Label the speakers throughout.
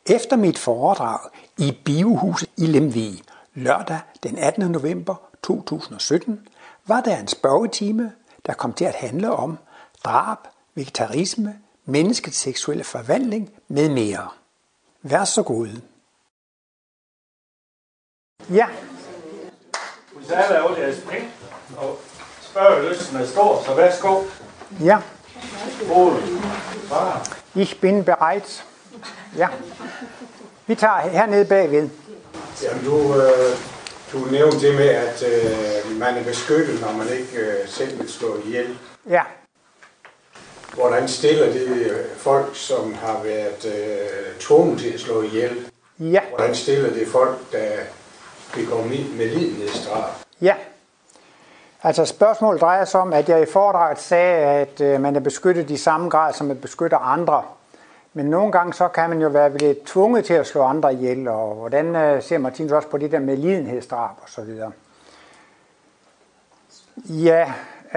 Speaker 1: Efter mit foredrag i Biohuset i Lemvig lørdag den 18. november 2017 var der en spørgetime, der kom til at handle om drab, vegetarisme, menneskets seksuelle forvandling med mere. Vær så god. Ja.
Speaker 2: Hvis alle er over deres penge, og spørgelysten er stor, så værsgo.
Speaker 1: Ja.
Speaker 2: Ich
Speaker 1: bin bereit. Ja. Vi tager hernede bagved.
Speaker 3: Jamen, du nævnte det med, at man er beskyttet, når man ikke selv vil slå ihjel.
Speaker 1: Ja.
Speaker 3: Hvordan stiller det folk, som har været tvunget til at slå ihjel?
Speaker 1: Ja.
Speaker 3: Hvordan stiller det folk, der begår medlidenhedsdrab?
Speaker 1: Ja. Altså spørgsmålet drejer sig om, at jeg i foredraget sagde, at man er beskyttet i samme grad, som man beskytter andre. Men nogle gange så kan man jo være lidt tvunget til at slå andre ihjel, og hvordan ser Martinus også på det der med lidenhedsdrab og så videre. Ja,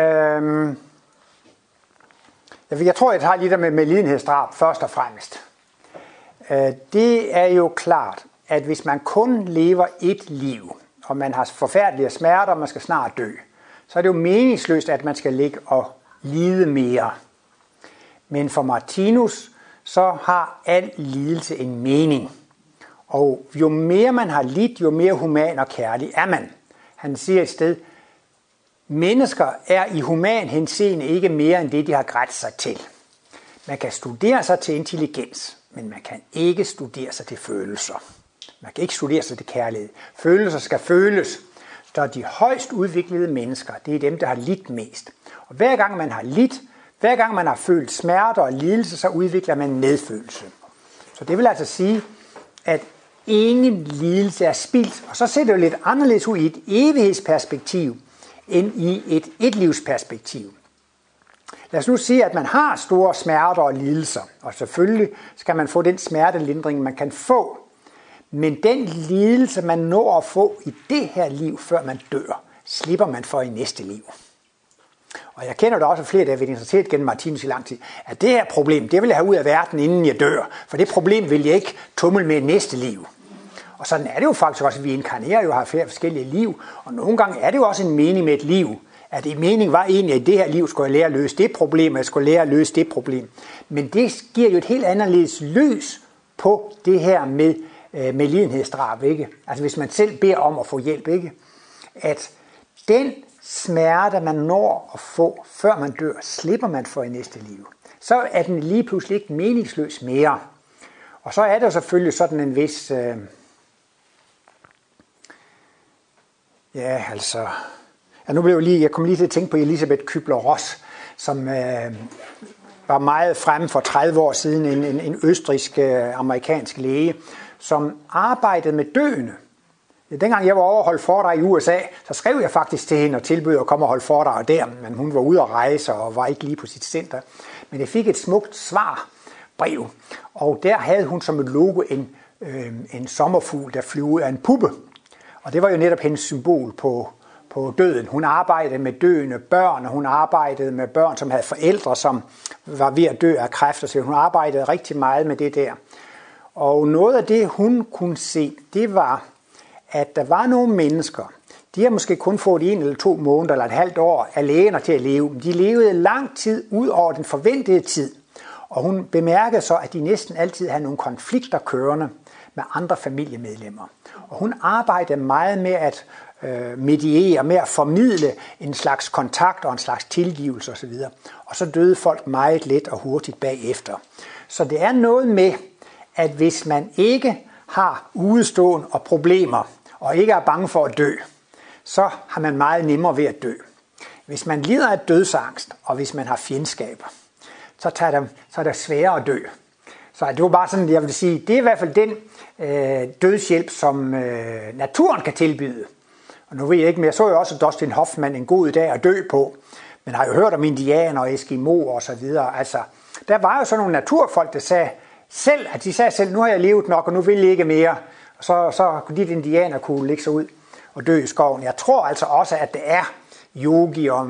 Speaker 1: jeg tror, jeg tager lidt der med lidenhedsdrab først og fremmest. Det er jo klart, at hvis man kun lever et liv, og man har forfærdelige smerter, og man skal snart dø, så er det jo meningsløst, at man skal ligge og lide mere. Men for Martinus, så har al lidelse en mening. Og jo mere man har lidt, jo mere human og kærlig er man. Han siger et sted, mennesker er i human henseende ikke mere end det, de har grædt sig til. Man kan studere sig til intelligens, men man kan ikke studere sig til følelser. Man kan ikke studere sig til kærlighed. Følelser skal føles. Så de højst udviklede mennesker, det er dem, der har lidt mest. Og hver gang man har lidt, hver gang man har følt smerter og lidelse, så udvikler man medfølelse. Så det vil altså sige, at ingen lidelse er spildt. Og så ser det jo lidt anderledes ud i et evighedsperspektiv, end i et etlivsperspektiv. Lad os nu sige, at man har store smerter og lidelser, og selvfølgelig skal man få den smertelindring, man kan få. Men den lidelse, man når at få i det her liv, før man dør, slipper man for i næste liv. Og jeg kender da også flere, der har været interesseret gennem Martinus i lang tid, at det her problem, det vil jeg have ud af verden, inden jeg dør. For det problem vil jeg ikke tumle med i næste liv. Og sådan er det jo faktisk også, at vi inkarnerer jo har flere forskellige liv. Og nogle gange er det jo også en mening med et liv. At det mening var egentlig, at i det her liv skulle jeg lære at løse det problem, og jeg skulle lære at løse det problem. Men det giver jo et helt anderledes løs på det her med lidenhedsdrab, ikke? Altså hvis man selv beder om at få hjælp, ikke? At den smerte, man når at få, før man dør, slipper man for i næste liv. Så er den lige pludselig ikke meningsløs mere. Og så er der selvfølgelig sådan en vis... jeg kom lige til at tænke på Elisabeth Kübler-Ross, som var meget fremme for 30 år siden, en østrigsk-amerikansk læge, som arbejdede med døende. Dengang jeg var over og holdt foredrag i USA, så skrev jeg faktisk til hende og tilbød at komme og holde foredrag der, men hun var ude at rejse og var ikke lige på sit center. Men jeg fik et smukt svarbrev, og der havde hun som et logo en sommerfugl, der flyver ud af en puppe. Og det var jo netop hendes symbol på døden. Hun arbejdede med døende børn, og hun arbejdede med børn, som havde forældre, som var ved at dø af kræft. Så hun arbejdede rigtig meget med det der. Og noget af det, hun kunne se, det var, at der var nogle mennesker, de har måske kun fået 1 eller 2 måneder eller et halvt år af lægener til at leve. De levede lang tid ud over den forventede tid. Og hun bemærkede så, at de næsten altid havde nogle konflikter kørende med andre familiemedlemmer. Og hun arbejdede meget med at mediere, med at formidle en slags kontakt og en slags tilgivelse osv. Og så døde folk meget let og hurtigt bagefter. Så det er noget med, at hvis man ikke har udestående og problemer, og ikke er bange for at dø, så har man meget nemmere ved at dø. Hvis man lider af dødsangst, og hvis man har fjendskaber, så er det sværere at dø. Så det var bare sådan, jeg vil sige, det er i hvert fald den dødshjælp, som naturen kan tilbyde. Og nu ved jeg ikke, men jeg så jo også Dustin Hoffman en god dag at dø på. Men har jo hørt om indianer og eskimoer og så videre. Altså, der var jo sådan nogle naturfolk, der sagde selv, nu har jeg levet nok, og nu vil jeg ikke mere. Og så kunne de indianer kunne ligge sig ud og dø i skoven. Jeg tror altså også, at det er yogi og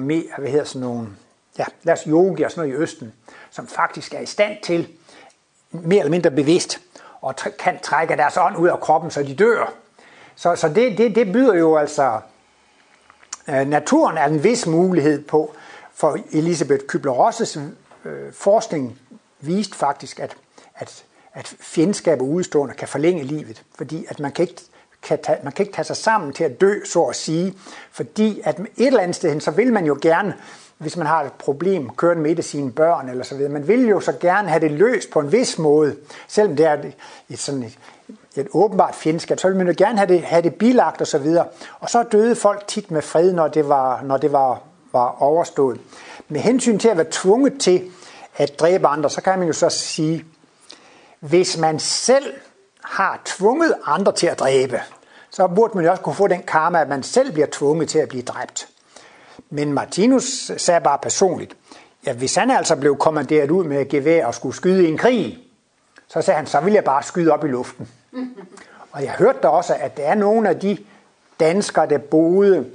Speaker 1: yogi og sådan noget i Østen, som faktisk er i stand til, mere eller mindre bevidst, og kan trække deres ånd ud af kroppen, så de dør. Så det byder jo altså naturen er en vis mulighed på, for Elisabeth Kübler-Rosses forskning viste faktisk, at fjendskab og udstående kan forlænge livet, fordi at man kan ikke tage sig sammen til at dø, så at sige, fordi at et eller andet sted, så vil man jo gerne, hvis man har et problem kørende med et af sine børn eller så videre, man vil jo så gerne have det løst på en vis måde, selvom det er et åbenbart fjendskab, så vil man jo gerne have det bilagt og så videre. Og så døde folk tit med fred, når det var overstået. Med hensyn til at være tvunget til at dræbe andre, så kan man jo så sige, hvis man selv har tvunget andre til at dræbe, så burde man jo også kunne få den karma, at man selv bliver tvunget til at blive dræbt. Men Martinus sagde bare personligt, ja, hvis han altså blev kommanderet ud med gevær og skulle skyde i en krig, så sagde han, så vil jeg bare skyde op i luften. Og jeg hørte da også, at der er nogle af de danskere, der boede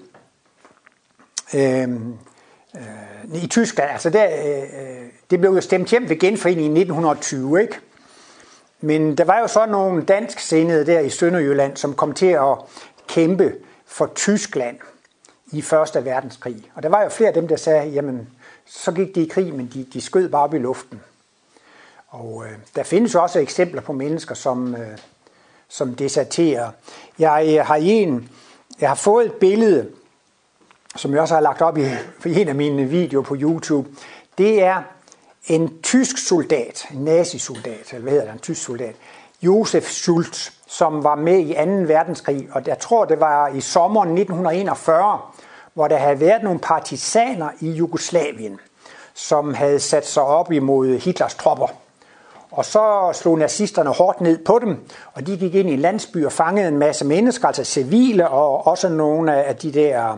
Speaker 1: i Tyskland, altså det blev jo stemt hjem ved genforeningen i 1920, ikke? Men der var jo så nogle dansksindede der i Sønderjylland, som kom til at kæmpe for Tyskland i 1. verdenskrig. Og der var jo flere af dem, der sagde, jamen, så gik de i krig, men de skød bare op i luften. Og der findes også eksempler på mennesker, som deserterer. Jeg har fået et billede, som jeg også har lagt op i en af mine videoer på YouTube. Det er en tysk soldat, en nazisoldat, eller hvad hedder det, en tysk soldat, Josef Schultz, som var med i 2. verdenskrig, og jeg tror, det var i sommeren 1941, hvor der havde været nogle partisaner i Jugoslavien, som havde sat sig op imod Hitlers tropper. Og så slog nazisterne hårdt ned på dem, og de gik ind i en landsby og fangede en masse mennesker, altså civile, og også nogle af de der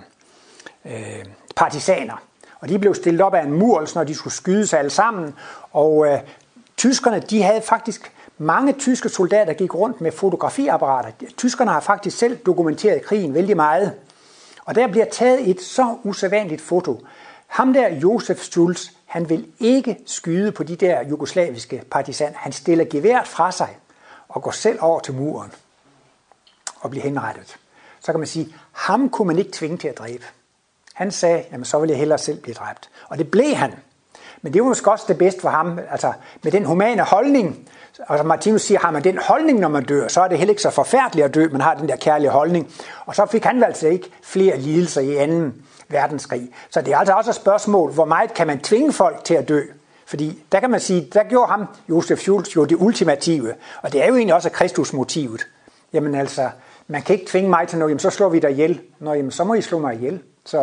Speaker 1: partisaner. Og de blev stillet op af en mur, når de skulle skyde sig alle sammen. Og tyskerne, de havde faktisk, mange tyske soldater gik rundt med fotografiapparater. Tyskerne har faktisk selv dokumenteret krigen vældig meget. Og der bliver taget et så usædvanligt foto. Ham der, Josef Schultz, han vil ikke skyde på de der jugoslaviske partisaner. Han stiller geværet fra sig og går selv over til muren og bliver henrettet. Så kan man sige, ham kunne man ikke tvinge til at dræbe. Han sagde, jamen så vil jeg hellere selv blive dræbt. Og det blev han. Men det var måske også det bedste for ham, altså med den humane holdning. Altså Martinus siger, har man den holdning, når man dør, så er det heller ikke så forfærdeligt at dø, man har den der kærlige holdning. Og så fik han altså ikke flere lidelser i 2. verdenskrig. Så det er altså også et spørgsmål, hvor meget kan man tvinge folk til at dø? Fordi der kan man sige, der gjorde ham, Josef Schultz, jo det ultimative. Og det er jo egentlig også Kristusmotivet. Jamen altså, man kan ikke tvinge mig til noget, jamen så slår vi dig ihjel. Nå, jamen så må I slå mig ihjel.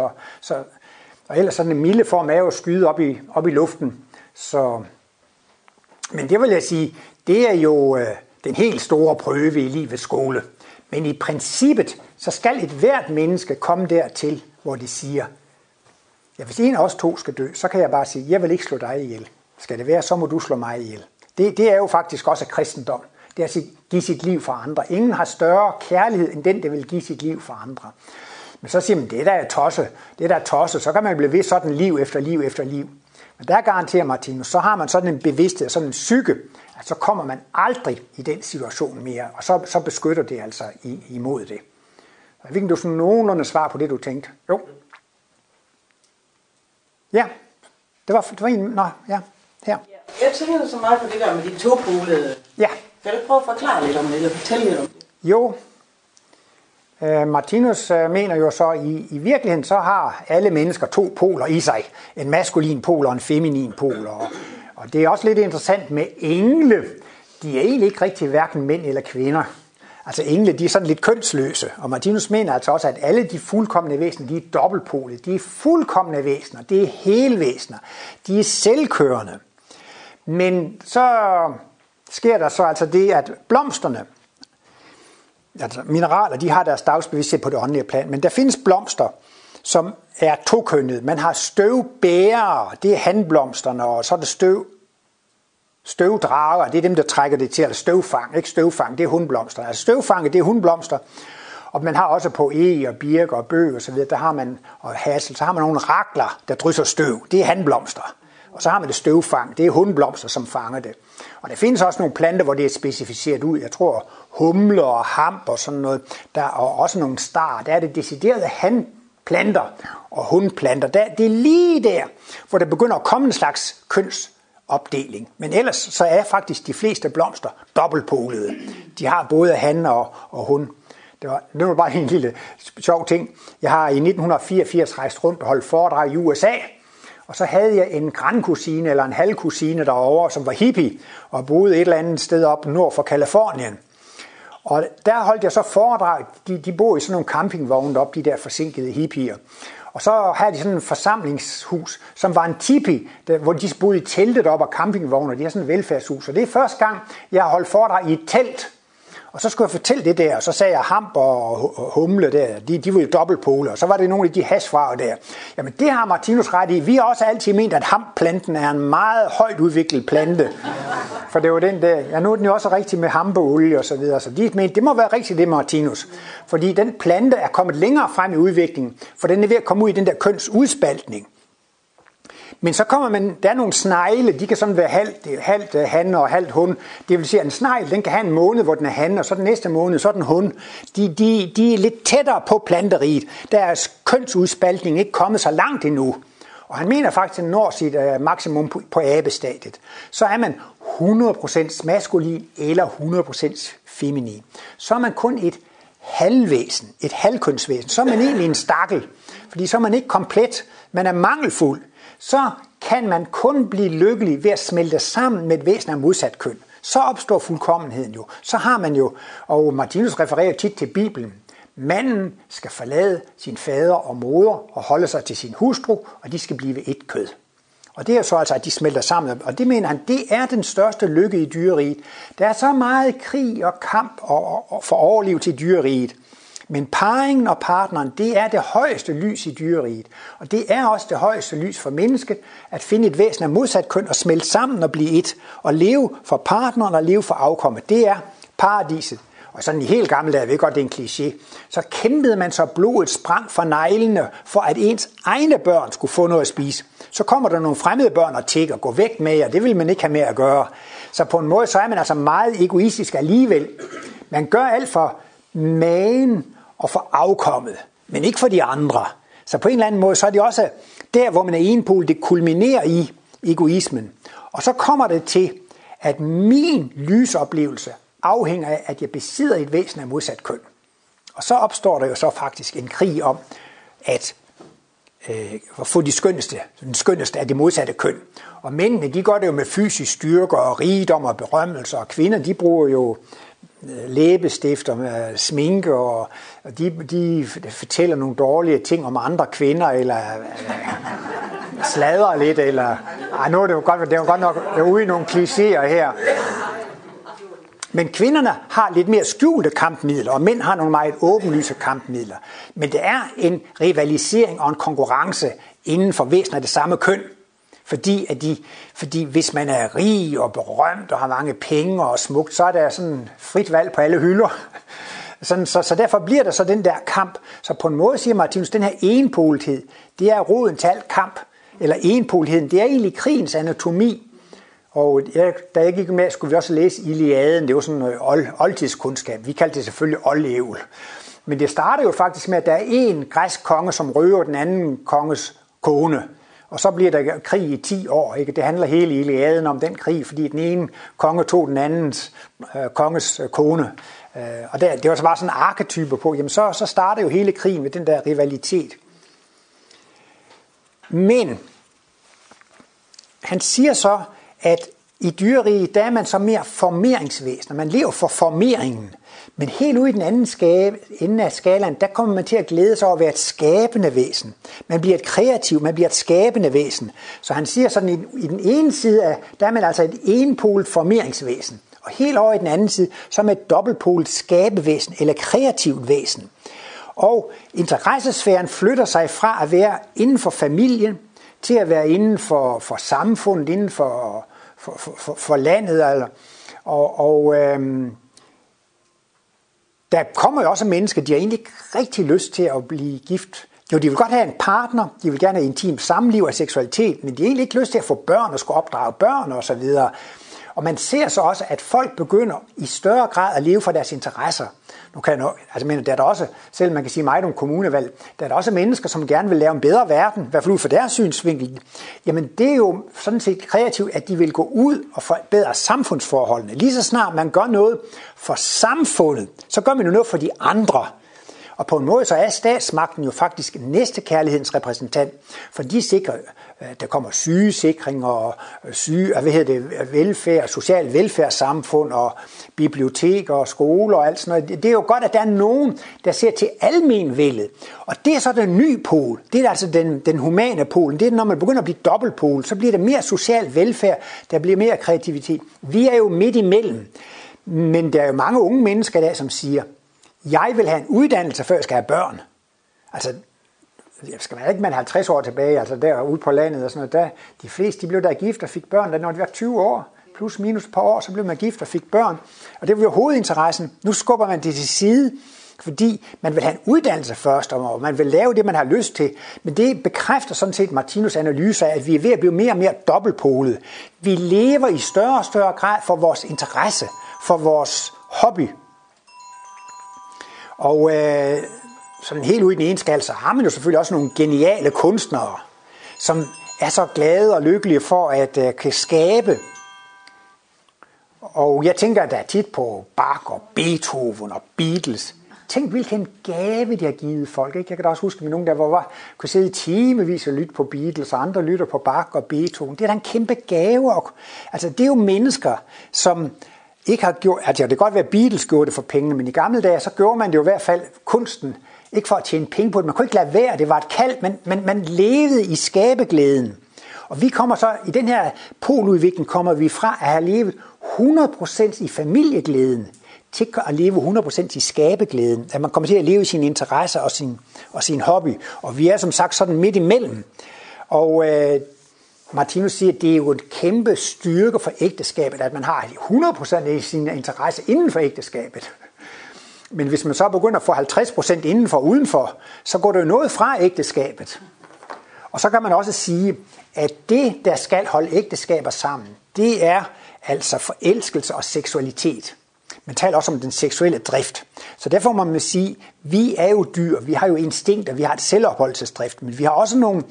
Speaker 1: Og ellers sådan en milde form er jo at skyde op i luften. Men det vil jeg sige, det er jo den helt store prøve i livets skole. Men i princippet, så skal et hvert menneske komme dertil, hvor de siger, ja, hvis en af os to skal dø, så kan jeg bare sige, jeg vil ikke slå dig ihjel. Skal det være, så må du slå mig ihjel. Det er jo faktisk også kristendom. Det er at give sit liv for andre. Ingen har større kærlighed, end den, der vil give sit liv for andre. Men så siger man, det der er tosse, så kan man blive ved sådan liv efter liv efter liv. Men der garanterer Martinus, så har man sådan en bevidsthed, sådan en psyke, at så kommer man aldrig i den situation mere, og så beskytter det altså imod det. Jeg ved ikke, du sådan nogenlunde svar på det, du tænkte. Jo. Ja, det var en, her.
Speaker 4: Jeg tænker så meget på det der med de topolede.
Speaker 1: Ja.
Speaker 4: Kan du prøve at forklare lidt om det, eller fortælle lidt om det?
Speaker 1: Jo. Martinus mener jo så, i virkeligheden så har alle mennesker 2 poler i sig. En maskulin pol og en feminin pol. Og det er også lidt interessant med engle. De er egentlig ikke rigtig hverken mænd eller kvinder. Altså engle, de er sådan lidt kønsløse. Og Martinus mener altså også, at alle de fuldkomne væsener, de er dobbeltpolede. De er fuldkomne væsener. Det er helvæsener. De er selvkørende. Men så sker der så altså det, at blomsterne, altså mineraler, de har deres dagsbevidsthed på det åndelige plan, men der findes blomster, som er tokønnede. Man har støvbærere, det er hanblomsterne, og så er det støvdrager, det er dem, der trækker det til, eller støvfang, ikke støvfang, det er hundblomster. Altså støvfange, det er hundblomster, og man har også på eg og birk og bøg og så videre, der har man, og hassel, så har man nogle rakler, der drysser støv, det er hanblomster. Og så har man det støvfang. Det er hundblomster, som fanger det. Og der findes også nogle planter, hvor det er specificeret ud. Jeg tror humler og hamp og sådan noget. Der er også nogle star. Der er det deciderede hanplanter og hundplanter. Det er lige der, hvor der begynder at komme en slags kønsopdeling. Men ellers så er faktisk de fleste blomster dobbeltpolede. De har både han og hund. Det var bare en lille sjov ting. Jeg har i 1984 rejst rundt og holdt foredrag i USA. Og så havde jeg en grandkusine eller en halvkusine derovre, som var hippie og boede et eller andet sted op nord for Kalifornien. Og der holdt jeg så foredrag. De boede i sådan nogle campingvogne deroppe, de der forsinkede hippier. Og så havde de sådan en forsamlingshus, som var en tipi, hvor de boede i teltet op og campingvogne. De har sådan et velfærdshus. Og det er første gang, jeg har holdt foredrag i et telt. Og så skulle jeg fortælle det der, og så sagde jeg hamp og humle der, de var jo dobbeltpole, og så var det nogle af de hashfarver der. Jamen det har Martinus ret i. Vi har også altid ment, at hampplanten er en meget højt udviklet plante. For det var den der, ja nu er den jo også rigtig med hampeolie og så videre, så de mente, det må være rigtigt det Martinus. Fordi den plante er kommet længere frem i udviklingen, for den er ved at komme ud i den der kønsudsspaltning. Men så kommer der er nogle snegle, de kan sådan være halvt han og halvt hund. Det vil sige, at en snegl, den kan have en måned, hvor den er han, og så den næste måned, så er den hund. De er lidt tættere på planteriget. Der er kønsudsspaltning ikke kommet så langt endnu. Og han mener faktisk, at han når sit maksimum på abestadiet. Så er man 100% maskulin eller 100% feminin. Så er man kun et halvvæsen, et halvkønsvæsen. Så er man egentlig en stakkel, fordi så er man ikke komplet, man er mangelfuld. Så kan man kun blive lykkelig ved at smelte sammen med et væsen af modsat køn. Så opstår fuldkommenheden jo. Så har man jo, og Martinus refererer tit til Bibelen, manden skal forlade sin fader og moder og holde sig til sin hustru, og de skal blive et kød. Og det er så altså, at de smelter sammen. Og det mener han, det er den største lykke i dyreriget. Der er så meget krig og kamp og for overlevelse i dyreriget. Men parringen og partneren, det er det højeste lys i dyreriget. Og det er også det højeste lys for mennesket, at finde et væsen af modsat køn og smelte sammen og blive et. Og leve for partneren og leve for afkommet. Det er paradiset. Og sådan i helt gamle dage, jeg ved godt, det er en kliché, så kæmpede man så blodet sprang fra neglene, for at ens egne børn skulle få noget at spise. Så kommer der nogle fremmede børn og tigger, gå væk med jer, det vil man ikke have med at gøre. Så på en måde, så er man altså meget egoistisk alligevel. Man gør alt for magen og for afkommet, men ikke for de andre. Så på en eller anden måde, så er det også der, hvor man er enpol, det kulminerer i egoismen. Og så kommer det til, at min lysoplevelse afhænger af, at jeg besidder et væsen af modsat køn. Og så opstår der jo så faktisk en krig om at få den skønneste af det modsatte køn. Og mændene, de gør det jo med fysisk styrke og rigdom og berømmelse, og kvinder, de bruger jo læbestifter med sminke, og de fortæller nogle dårlige ting om andre kvinder, eller sladrer lidt, eller nu er det jo godt nok ude i nogle klichéer her. Men kvinderne har lidt mere skjulte kampmidler, og mænd har nogle meget åbenlyse kampmidler. Men det er en rivalisering og en konkurrence inden for væsener af det samme køn. Fordi hvis man er rig og berømt og har mange penge og smukt, så er der sådan frit valg på alle hylder. Så derfor bliver der så den der kamp. Så på en måde siger Martinus, den her enpolethed, det er roden til alt kamp. Eller enpoletheden, det er egentlig krigens anatomi. Og da jeg gik med, skulle vi også læse Iliaden. Det var sådan noget oldtidskundskab. Vi kaldte det selvfølgelig oldævl. Men det starter jo faktisk med, at der er en græsk konge, som røver den anden konges kone. Og så bliver der krig i 10 år. Ikke? Det handler hele Iliaden om den krig, fordi den ene konge tog den andens konges kone. Og det var så bare sådan en arketype på. Jamen så starter jo hele krigen med den der rivalitet. Men han siger så, at i dyreriget, der er man så mere formeringsvæsen, man lever for formeringen. Men helt ude i den anden ende af skalaen, der kommer man til at glæde sig over at være et skabende væsen. Man bliver et kreativt, man bliver et skabende væsen. Så han siger sådan, i den ene side, der er man altså et enpolet formeringsvæsen. Og helt over i den anden side, så er man et dobbeltpolet skabevæsen eller kreativt væsen. Og interessesfæren flytter sig fra at være inden for familien, til at være inden for samfundet, inden for landet. Der kommer jo også mennesker, de har egentlig ikke rigtig lyst til at blive gift Jo, de vil godt have en partner, de vil gerne have intim samliv og seksualitet, men de har egentlig ikke lyst til at få børn og skulle opdrage børn og så videre. Og man ser så også, at folk begynder i større grad at leve for deres interesser. Nu kan jeg altså, der er der også, selv man kan sige meget om kommunevalg, der er der også mennesker, som gerne vil lave en bedre verden, i hvert fald ud fra deres synsvinkel. Jamen det er jo sådan set kreativt, at de vil gå ud og forbedre samfundsforholdene. Lige så snart man gør noget for samfundet, så gør man jo noget for de andre. Og på en måde så er statsmagten jo faktisk næstekærlighedens repræsentant, for de sikrer, der kommer sygesikring og velfærd, social velfærdssamfund og biblioteker og skoler og alt sådan noget. Det er jo godt, at der er nogen, der ser til almenvældet. Og det er så den nye pol. Det er altså den humane pol. Det er, når man begynder at blive dobbeltpol, så bliver der mere social velfærd, der bliver mere kreativitet. Vi er jo midt imellem. Men der er jo mange unge mennesker der, som siger, jeg vil have en uddannelse, før jeg skal have børn. Altså, jeg skal man ikke, man 50 år tilbage, altså derude på landet og sådan noget, der, de fleste, de blev der gift og fik børn, når de var 20 år, plus minus et par år, så blev man gift og fik børn. Og det var jo hovedinteressen. Nu skubber man det til side, fordi man vil have en uddannelse først, og man vil lave det, man har lyst til. Men det bekræfter sådan set Martinus' analyse af, at vi er ved at blive mere og mere dobbeltpolet. Vi lever i større og større grad for vores interesse, for vores hobby. Og sådan helt ude i den ene skal, så har man jo selvfølgelig også nogle geniale kunstnere, som er så glade og lykkelige for at kan skabe. Og jeg tænker, at der er tit på Bach og Beethoven og Beatles. Tænk, hvilken gave de har givet folk. Ikke? Jeg kan da også huske, at nogen der kunne sidde i timevis og lytte på Beatles, og andre lytter på Bach og Beethoven. Det er da en kæmpe gave. Altså, det er jo mennesker, som ikke har gjort, altså det kan godt være, at Beatles gjorde det for pengene, men i gamle dage, så gjorde man det jo i hvert fald kunsten, ikke for at tjene penge på det, man kunne ikke lade være, det var et kald, men man levede i skabeglæden. Og vi kommer så, i den her poludvikling, kommer vi fra at have levet 100% i familieglæden, til at leve 100% i skabeglæden, at man kommer til at leve i sine interesser og sin hobby, og vi er som sagt sådan midt imellem. Og Martinus siger, at det er jo en kæmpe styrke for ægteskabet, at man har 100% af sine interesser inden for ægteskabet. Men hvis man så begynder at få 50% indenfor og udenfor, så går det jo noget fra ægteskabet. Og så kan man også sige, at det, der skal holde ægteskaber sammen, det er altså forelskelse og seksualitet. Man taler også om den seksuelle drift. Så derfor må man sige, at vi er jo dyr, vi har jo instinkter, vi har et selvopholdelsesdrift, men vi har også nogle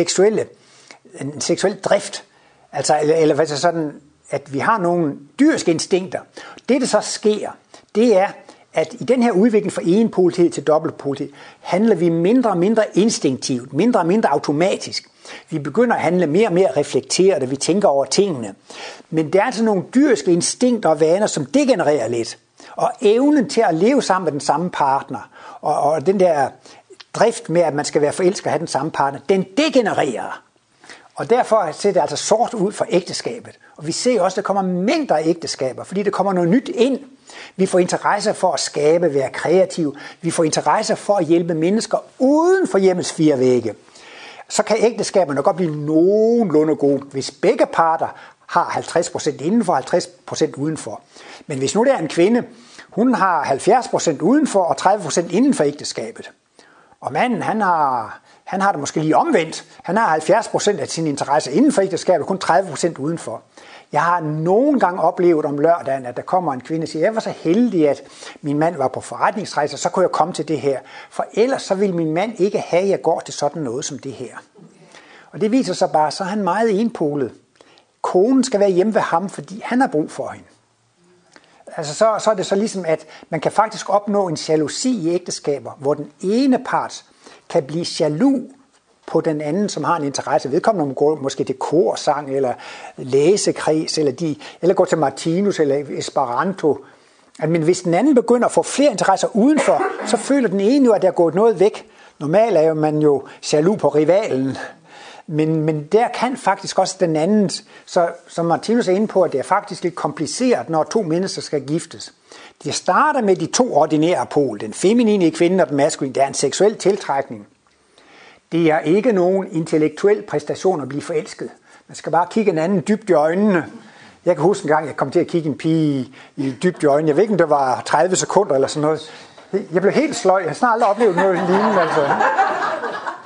Speaker 1: en seksuel drift, altså, eller hvad så sådan, at vi har nogle dyriske instinkter. Det, der så sker, det er, at i den her udvikling fra enpolighed til dobbeltpolighed, handler vi mindre og mindre instinktivt, mindre og mindre automatisk. Vi begynder at handle mere og mere reflekteret, og vi tænker over tingene. Men der er altså nogle dyriske instinkter og vaner, som degenererer lidt. Og evnen til at leve sammen med den samme partner, og den der drift med, at man skal være forelsket og have den samme partner, den degenererer. Og derfor ser det altså sort ud for ægteskabet. Og vi ser også, at der kommer mængder af ægteskaber, fordi der kommer noget nyt ind. Vi får interesse for at skabe, være kreative. Vi får interesse for at hjælpe mennesker uden for hjemmets fire vægge. Så kan ægteskaberne godt blive nogenlunde gode, hvis begge parter har 50% indenfor og 50% udenfor. Men hvis nu der er en kvinde, hun har 70% udenfor og 30% inden for ægteskabet. Og manden, han har det måske lige omvendt. Han har 70% af sin interesse inden for ægteskabet, kun 30% udenfor. Jeg har nogle gange oplevet om lørdagen, at der kommer en kvinde og siger, jeg var så heldig, at min mand var på forretningsrejse, og så kunne jeg komme til det her. For ellers så vil min mand ikke have, at jeg går til sådan noget som det her. Og det viser sig bare, så er han meget enpolet. Konen skal være hjemme ved ham, fordi han har brug for hende. Altså så er det så ligesom, at man kan faktisk opnå en jalousi i ægteskaber, hvor den ene part kan blive jaloux på den anden, som har en interesse. Vedkommende går måske til korsang, eller læsekreds, eller går til Martinus, eller Esperanto. Men hvis den anden begynder at få flere interesser udenfor, så føler den ene jo, at der er gået noget væk. Normalt er man jo jaloux på rivalen. Men der kan faktisk også den anden, så som Martinus er inde på, at det er faktisk lidt kompliceret, når to mennesker skal giftes. Det starter med de to ordinære pol, den feminine i kvinden og den maskuline. Det er en seksuel tiltrækning. Det er ikke nogen intellektuel præstation at blive forelsket. Man skal bare kigge en anden dybt i øjnene. Jeg kan huske en gang, jeg kom til at kigge en pige i dybt i øjnene. Jeg ved ikke, om det var 30 sekunder eller sådan noget. Jeg blev helt sløj. Jeg har snart aldrig oplevet noget lignende. Altså.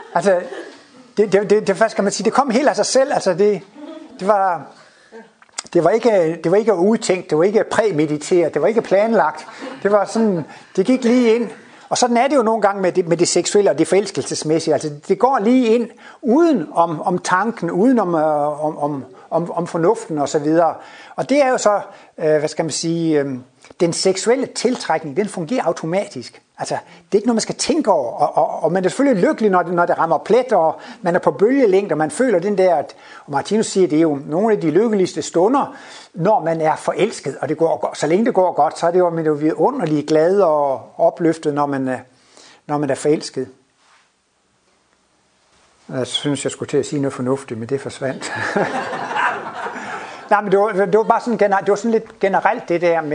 Speaker 1: Altså, hvad skal man sige, det kom helt af sig selv. Altså, det var ikke udtænkt, det var ikke præmediteret, det var ikke planlagt. Det var sådan, det gik lige ind. Og sådan er det jo nogle gange med det seksuelle og det forelskelsesmæssige. Altså, det går lige ind uden om tanken, uden om fornuften og så videre. Og det er jo så, hvad skal man sige, den seksuelle tiltrækning, den fungerer automatisk. Altså, det er ikke noget, man skal tænke over, og man er selvfølgelig lykkelig, når det rammer plet, og man er på bølgelængde, og man føler den der, og Martinus siger, det er jo nogle af de lykkeligste stunder, når man er forelsket, og det går, så længe det går godt, så er det jo, man er jo vidunderligt glad og opløftet, når man er forelsket. Jeg synes, jeg skulle til at sige noget fornuftigt, men det forsvandt. Nej, men det var bare sådan, det var sådan lidt generelt det der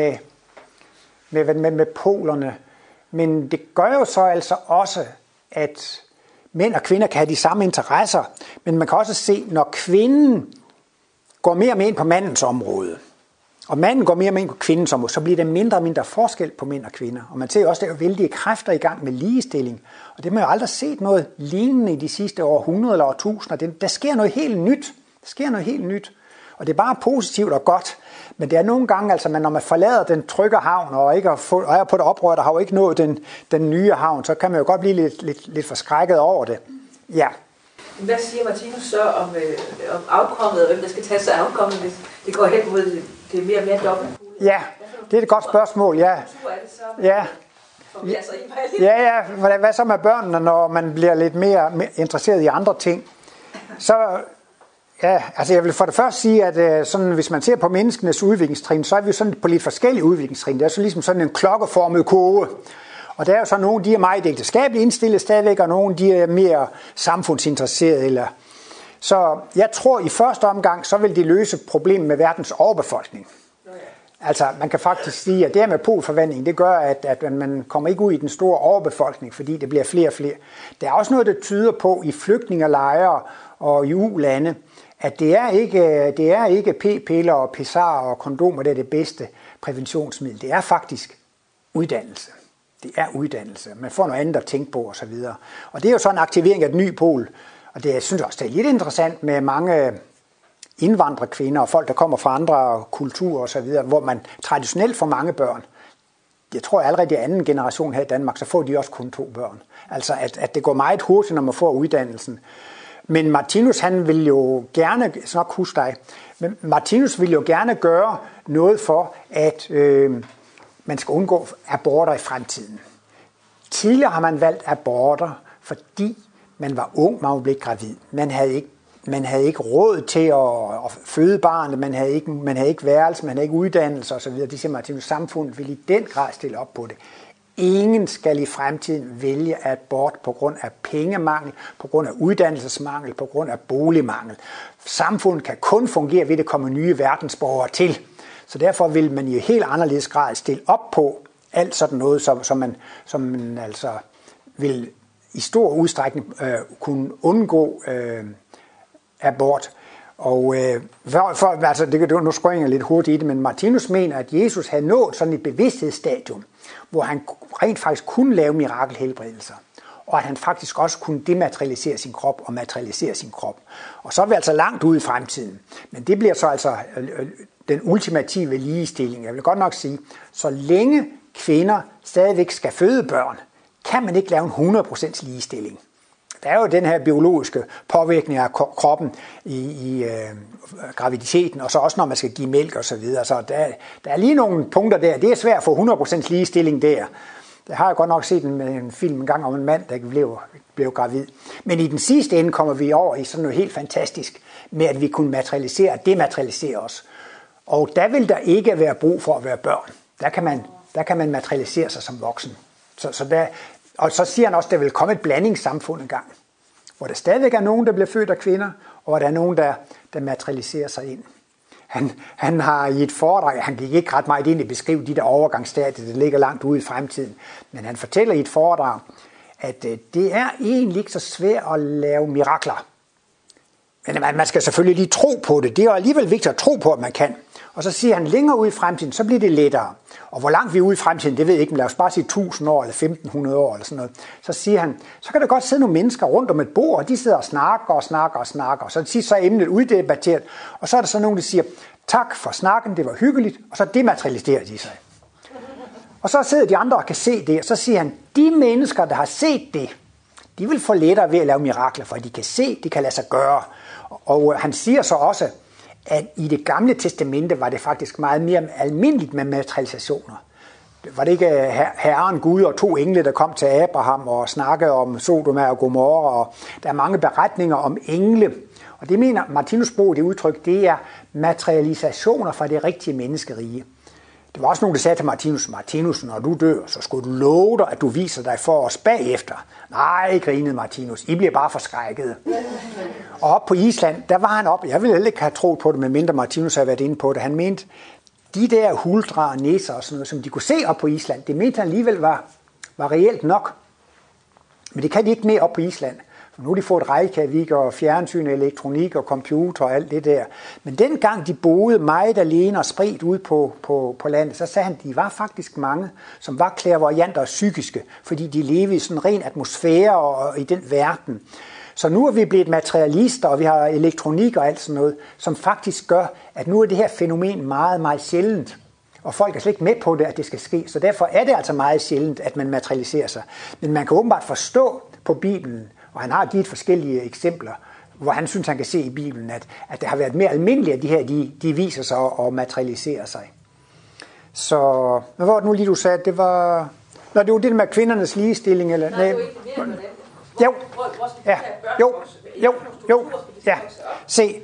Speaker 1: med polerne. Men det gør jo så altså også, at mænd og kvinder kan have de samme interesser. Men man kan også se, når kvinden går mere og mere ind på mandens område, og manden går mere og mere ind på kvindens område, så bliver der mindre og mindre forskel på mænd og kvinder. Og man ser også, at der er vældige kræfter i gang med ligestilling. Og det har man jo aldrig set noget lignende i de sidste århundreder eller årtusinder. Der sker noget helt nyt. Der sker noget helt nyt. Og det er bare positivt og godt. Men det er nogle gange, altså, når man forlader den trygge havn, og er på det oprør, der har jo ikke nået den nye havn, så kan man jo godt blive lidt forskrækket over det. Ja.
Speaker 4: Hvad siger Martinus så om afkommet, og hvem der skal tage sig af afkommet, hvis det går hen mod det mere og mere dobbelt?
Speaker 1: Ja, det er et godt spørgsmål, ja. Ja. Ja, hvad så med børnene, når man bliver lidt mere interesseret i andre ting? Så... Ja, altså jeg vil for det første sige, at sådan, hvis man ser på menneskenes udviklingstrin, så er vi jo sådan på lidt forskellige udviklingstrin. Det er så ligesom sådan en klokkeformet kurve. Og der er jo så nogle, de er meget ægteskabeligt indstillet stadigvæk, og nogle, de er mere samfundsinteresserede. Så jeg tror, i første omgang, så vil de løse problemet med verdens overbefolkning. Altså, man kan faktisk sige, at det her med polforvandling, det gør, at man kommer ikke ud i den store overbefolkning, fordi det bliver flere og flere. Der er også noget, der tyder på i flygtningelejre og i u-lande, at det er ikke p-piller og pessar og kondomer, det er det bedste præventionsmiddel. Det er faktisk uddannelse. Det er uddannelse. Man får noget andet at tænke på osv. Og det er jo sådan en aktivering af den nye pol. Og det, jeg synes også, det er lidt interessant med mange indvandrerkvinder og folk, der kommer fra andre kulturer osv., hvor man traditionelt får mange børn. Jeg tror allerede i anden generation her i Danmark, så får de også kun 2 børn. Altså at det går meget hurtigt, når man får uddannelsen. Men Martinus, han vil jo gerne, så nok huske dig, men Martinus vil jo gerne gøre noget for, at man skal undgå aborter i fremtiden. Tidligere har man valgt aborter, fordi man var ung, man blev gravid. Man havde ikke råd til at føde barnet, man havde ikke værelse, man havde ikke uddannelse osv. Det siger Martinus, samfundet vil i den grad stille op på det. Ingen skal i fremtiden vælge abort på grund af pengemangel, på grund af uddannelsesmangel, på grund af boligmangel. Samfundet kan kun fungere ved, at der kommer nye verdensborgere til. Så derfor vil man i helt anderledes grad stille op på alt sådan noget, som man altså vil i stor udstrækning kunne undgå abort. Og nu springer jeg lidt hurtigt i det, men Martinus mener, at Jesus havde nået sådan et bevidsthedsstadium, hvor han rent faktisk kunne lave mirakelhelbredelser, og at han faktisk også kunne dematerialisere sin krop og materialisere sin krop. Og så er vi altså langt ude i fremtiden. Men det bliver så altså den ultimative ligestilling. Jeg vil godt nok sige, så længe kvinder stadigvæk skal føde børn, kan man ikke lave en 100% ligestilling. Der er jo den her biologiske påvirkning af kroppen i graviditeten, og så også når man skal give mælk og så videre. Så der er lige nogle punkter der. Det er svært at få 100% ligestilling der. Det har jeg godt nok set en film en gang om en mand, der blev gravid. Men i den sidste ende kommer vi over i sådan noget helt fantastisk, med at vi kunne materialisere og dematerialisere os. Og der vil der ikke være brug for at være børn. Der kan man materialisere sig som voksen. Og så siger han også, at der vil komme et blandingssamfund engang, hvor der stadigvæk er nogen, der bliver født af kvinder, og hvor der er nogen, der materialiserer sig ind. Han har i et foredrag, han gik ikke ret meget ind i at beskrive de der overgangsstadier, der ligger langt ude i fremtiden, men han fortæller i et foredrag, at det er egentlig ikke så svært at lave mirakler. Men man skal selvfølgelig lige tro på det. Det er alligevel vigtigt at tro på, at man kan. Og så siger han, længere ud i fremtiden, så bliver det lettere. Og hvor langt vi er ude i fremtiden, det ved jeg ikke, men lad os bare sige 1000 år eller 1500 år eller sådan noget. Så siger han, så kan der godt sidde nogle mennesker rundt om et bord, og de sidder og snakker og snakker og snakker. Og så er emnet uddebatteret, og så er der så nogen, der siger, tak for snakken, det var hyggeligt, og så dematerialiserer de sig. Og så sidder de andre og kan se det, og så siger han, de mennesker, der har set det, de vil få lettere ved at lave mirakler, for de kan se, de kan lade sig gøre. Og han siger så også, at i det gamle testamente var det faktisk meget mere almindeligt med materialisationer. Var det ikke Herren Gud og 2 engle, der kom til Abraham og snakkede om Sodoma og Gomorra, og der er mange beretninger om engle. Og det mener Martinus bruger det udtryk, det er materialisationer fra det rigtige menneskerige. Det var også nogen, der sagde til Martinus, når du dør, så skulle du love dig, at du viser dig for os bagefter. Nej, grinede Martinus, I bliver bare forskrækket. Og op på Island, der var han op, jeg ville heller ikke have troet på det, medmindre Martinus havde været inde på det. Han mente, de der huldrer og næser og sådan noget, som de kunne se op på Island, det mente han alligevel var reelt nok. Men det kan de ikke mere op på Island. For nu har de fået Reykjavik og fjernsyn, elektronik og computer og alt det der. Men dengang de boede meget alene og spredt ude på landet, så sagde han, at de var faktisk mange, som var clairvoyanter og psykiske, fordi de levede i sådan en ren atmosfære og i den verden. Så nu er vi blevet materialister, og vi har elektronik og alt sådan noget, som faktisk gør, at nu er det her fænomen meget, meget sjældent. Og folk er slet ikke med på det, at det skal ske. Så derfor er det altså meget sjældent, at man materialiserer sig. Men man kan åbenbart forstå på Bibelen, og han har givet forskellige eksempler, hvor han synes, han kan se i Bibelen, at det har været mere almindeligt, at de her de viser sig og materialiserer sig. Så, hvad var det nu lige, du sagde? Det var det med kvindernes ligestilling? Eller?
Speaker 4: Nej, det var ikke mere med
Speaker 1: Jo. Ja. Se,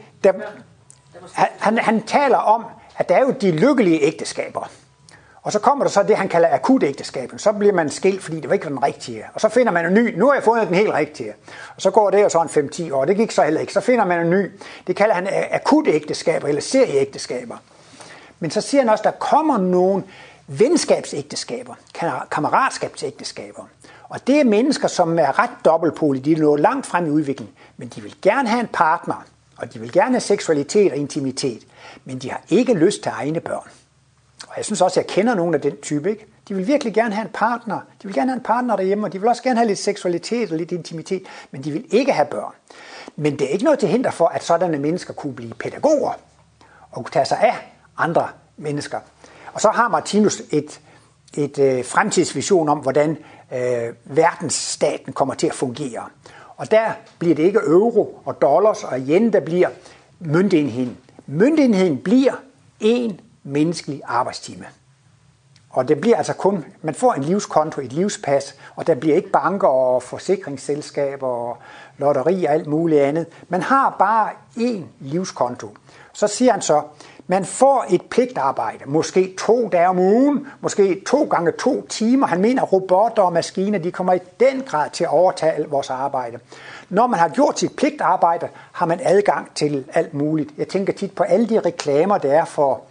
Speaker 1: han taler om, at der er jo de lykkelige ægteskaber. Og så kommer der så det, han kalder akut ægteskaben. Så bliver man skilt, fordi det var ikke den rigtige. Og så finder man en ny. Nu har jeg fundet den helt rigtige. Og så går det jo så en 5-10 år. Det gik så heller ikke. Så finder man en ny. Det kalder han akut ægteskaber eller serieægteskaber. Men så siger han også, at der kommer nogle venskabsægteskaber, kammeratskabsægteskaber. Og det er mennesker, som er ret dobbeltpolige. De er nået langt frem i udviklingen. Men de vil gerne have en partner. Og de vil gerne have seksualitet og intimitet. Men de har ikke lyst til egne børn. Og jeg synes også, at jeg kender nogen af den type, ikke? De vil virkelig gerne have en partner. De vil gerne have en partner derhjemme, og de vil også gerne have lidt seksualitet og lidt intimitet, men de vil ikke have børn. Men det er ikke noget til hinder for, at sådanne mennesker kunne blive pædagoger og kunne tage sig af andre mennesker. Og så har Martinus et fremtidsvision om, hvordan verdensstaten kommer til at fungere. Og der bliver det ikke euro og dollars og yen, der bliver møntenheden. Møntenheden bliver en menneskelig arbejdstime. Og det bliver altså kun, man får en livskonto, et livspas, og der bliver ikke banker og forsikringsselskaber og lotteri og alt muligt andet. Man har bare én livskonto. Så siger han så, man får et pligtarbejde, måske 2 dage om ugen, måske 2 gange 2 timer. Han mener, at robotter og maskiner, de kommer i den grad til at overtage alt vores arbejde. Når man har gjort sit pligtarbejde, har man adgang til alt muligt. Jeg tænker tit på alle de reklamer, der er for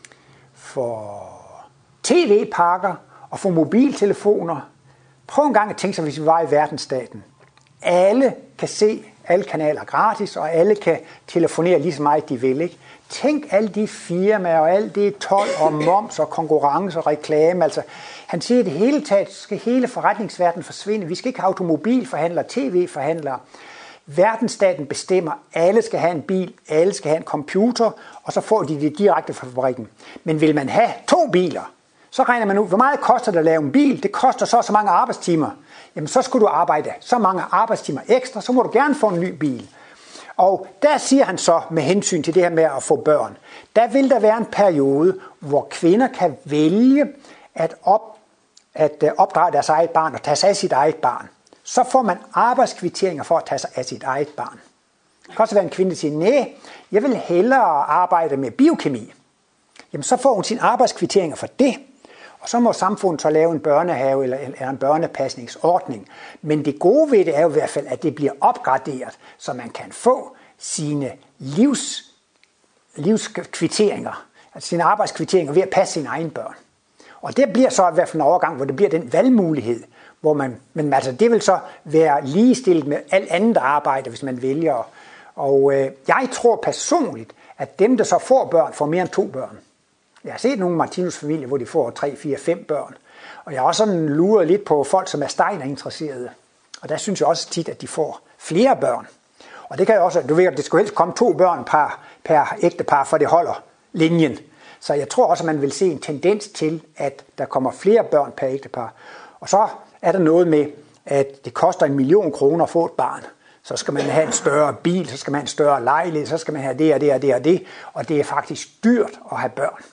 Speaker 1: tv-pakker og for mobiltelefoner. Prøv en gang at tænke sig, hvis vi var i verdensstaten. Alle kan se alle kanaler gratis, og alle kan telefonere lige så meget, de vil. Ikke? Tænk alle de firmaer, og alt det told og moms og konkurrence og reklame. Altså, han siger, at det hele taget skal hele forretningsverdenen forsvinde. Vi skal ikke have automobilforhandlere, tv-forhandlere. Verdensstaten bestemmer, alle skal have en bil, alle skal have en computer, og så får de det direkte fra fabrikken. Men vil man have 2 biler, så regner man ud, hvor meget koster det at lave en bil? Det koster så mange arbejdstimer. Jamen så skulle du arbejde så mange arbejdstimer ekstra, så må du gerne få en ny bil. Og der siger han så med hensyn til det her med at få børn, der vil der være en periode, hvor kvinder kan vælge at opdrage deres eget barn og tage sig af sit eget barn. Så får man arbejdskvitteringer for at tage sig af sit eget barn. Det kan også være en kvinde, der siger, nej, jeg vil hellere arbejde med biokemi. Jamen så får hun sine arbejdskvitteringer for det. Og så må samfundet så lave en børnehave eller en børnepasningsordning. Men det gode ved det er jo i hvert fald, at det bliver opgraderet, så man kan få sine livskvitteringer, altså sine arbejdskvitteringer ved at passe sine egne børn. Og det bliver så i hvert fald en overgang, hvor det bliver den valgmulighed, hvor men altså det vil så være ligestillet med alt andet arbejde, hvis man vælger. Og jeg tror personligt, at dem, der så får børn, får mere end 2 børn. Jeg har set nogle Martinus-familier, hvor de får 3, 4, 5 børn. Og jeg har også sådan luret lidt på folk, som er Steiner-interesserede. Og der synes jeg også tit, at de får flere børn. Og det kan jo også, du ved, at det skal helst komme 2 børn per ægtepar, for det holder linjen. Så jeg tror også, at man vil se en tendens til, at der kommer flere børn per ægtepar. Og så er der noget med, at det koster 1 million kroner at få et barn. Så skal man have en større bil, så skal man have en større lejlighed, så skal man have det og det og det og det. Og det er faktisk dyrt at have børn.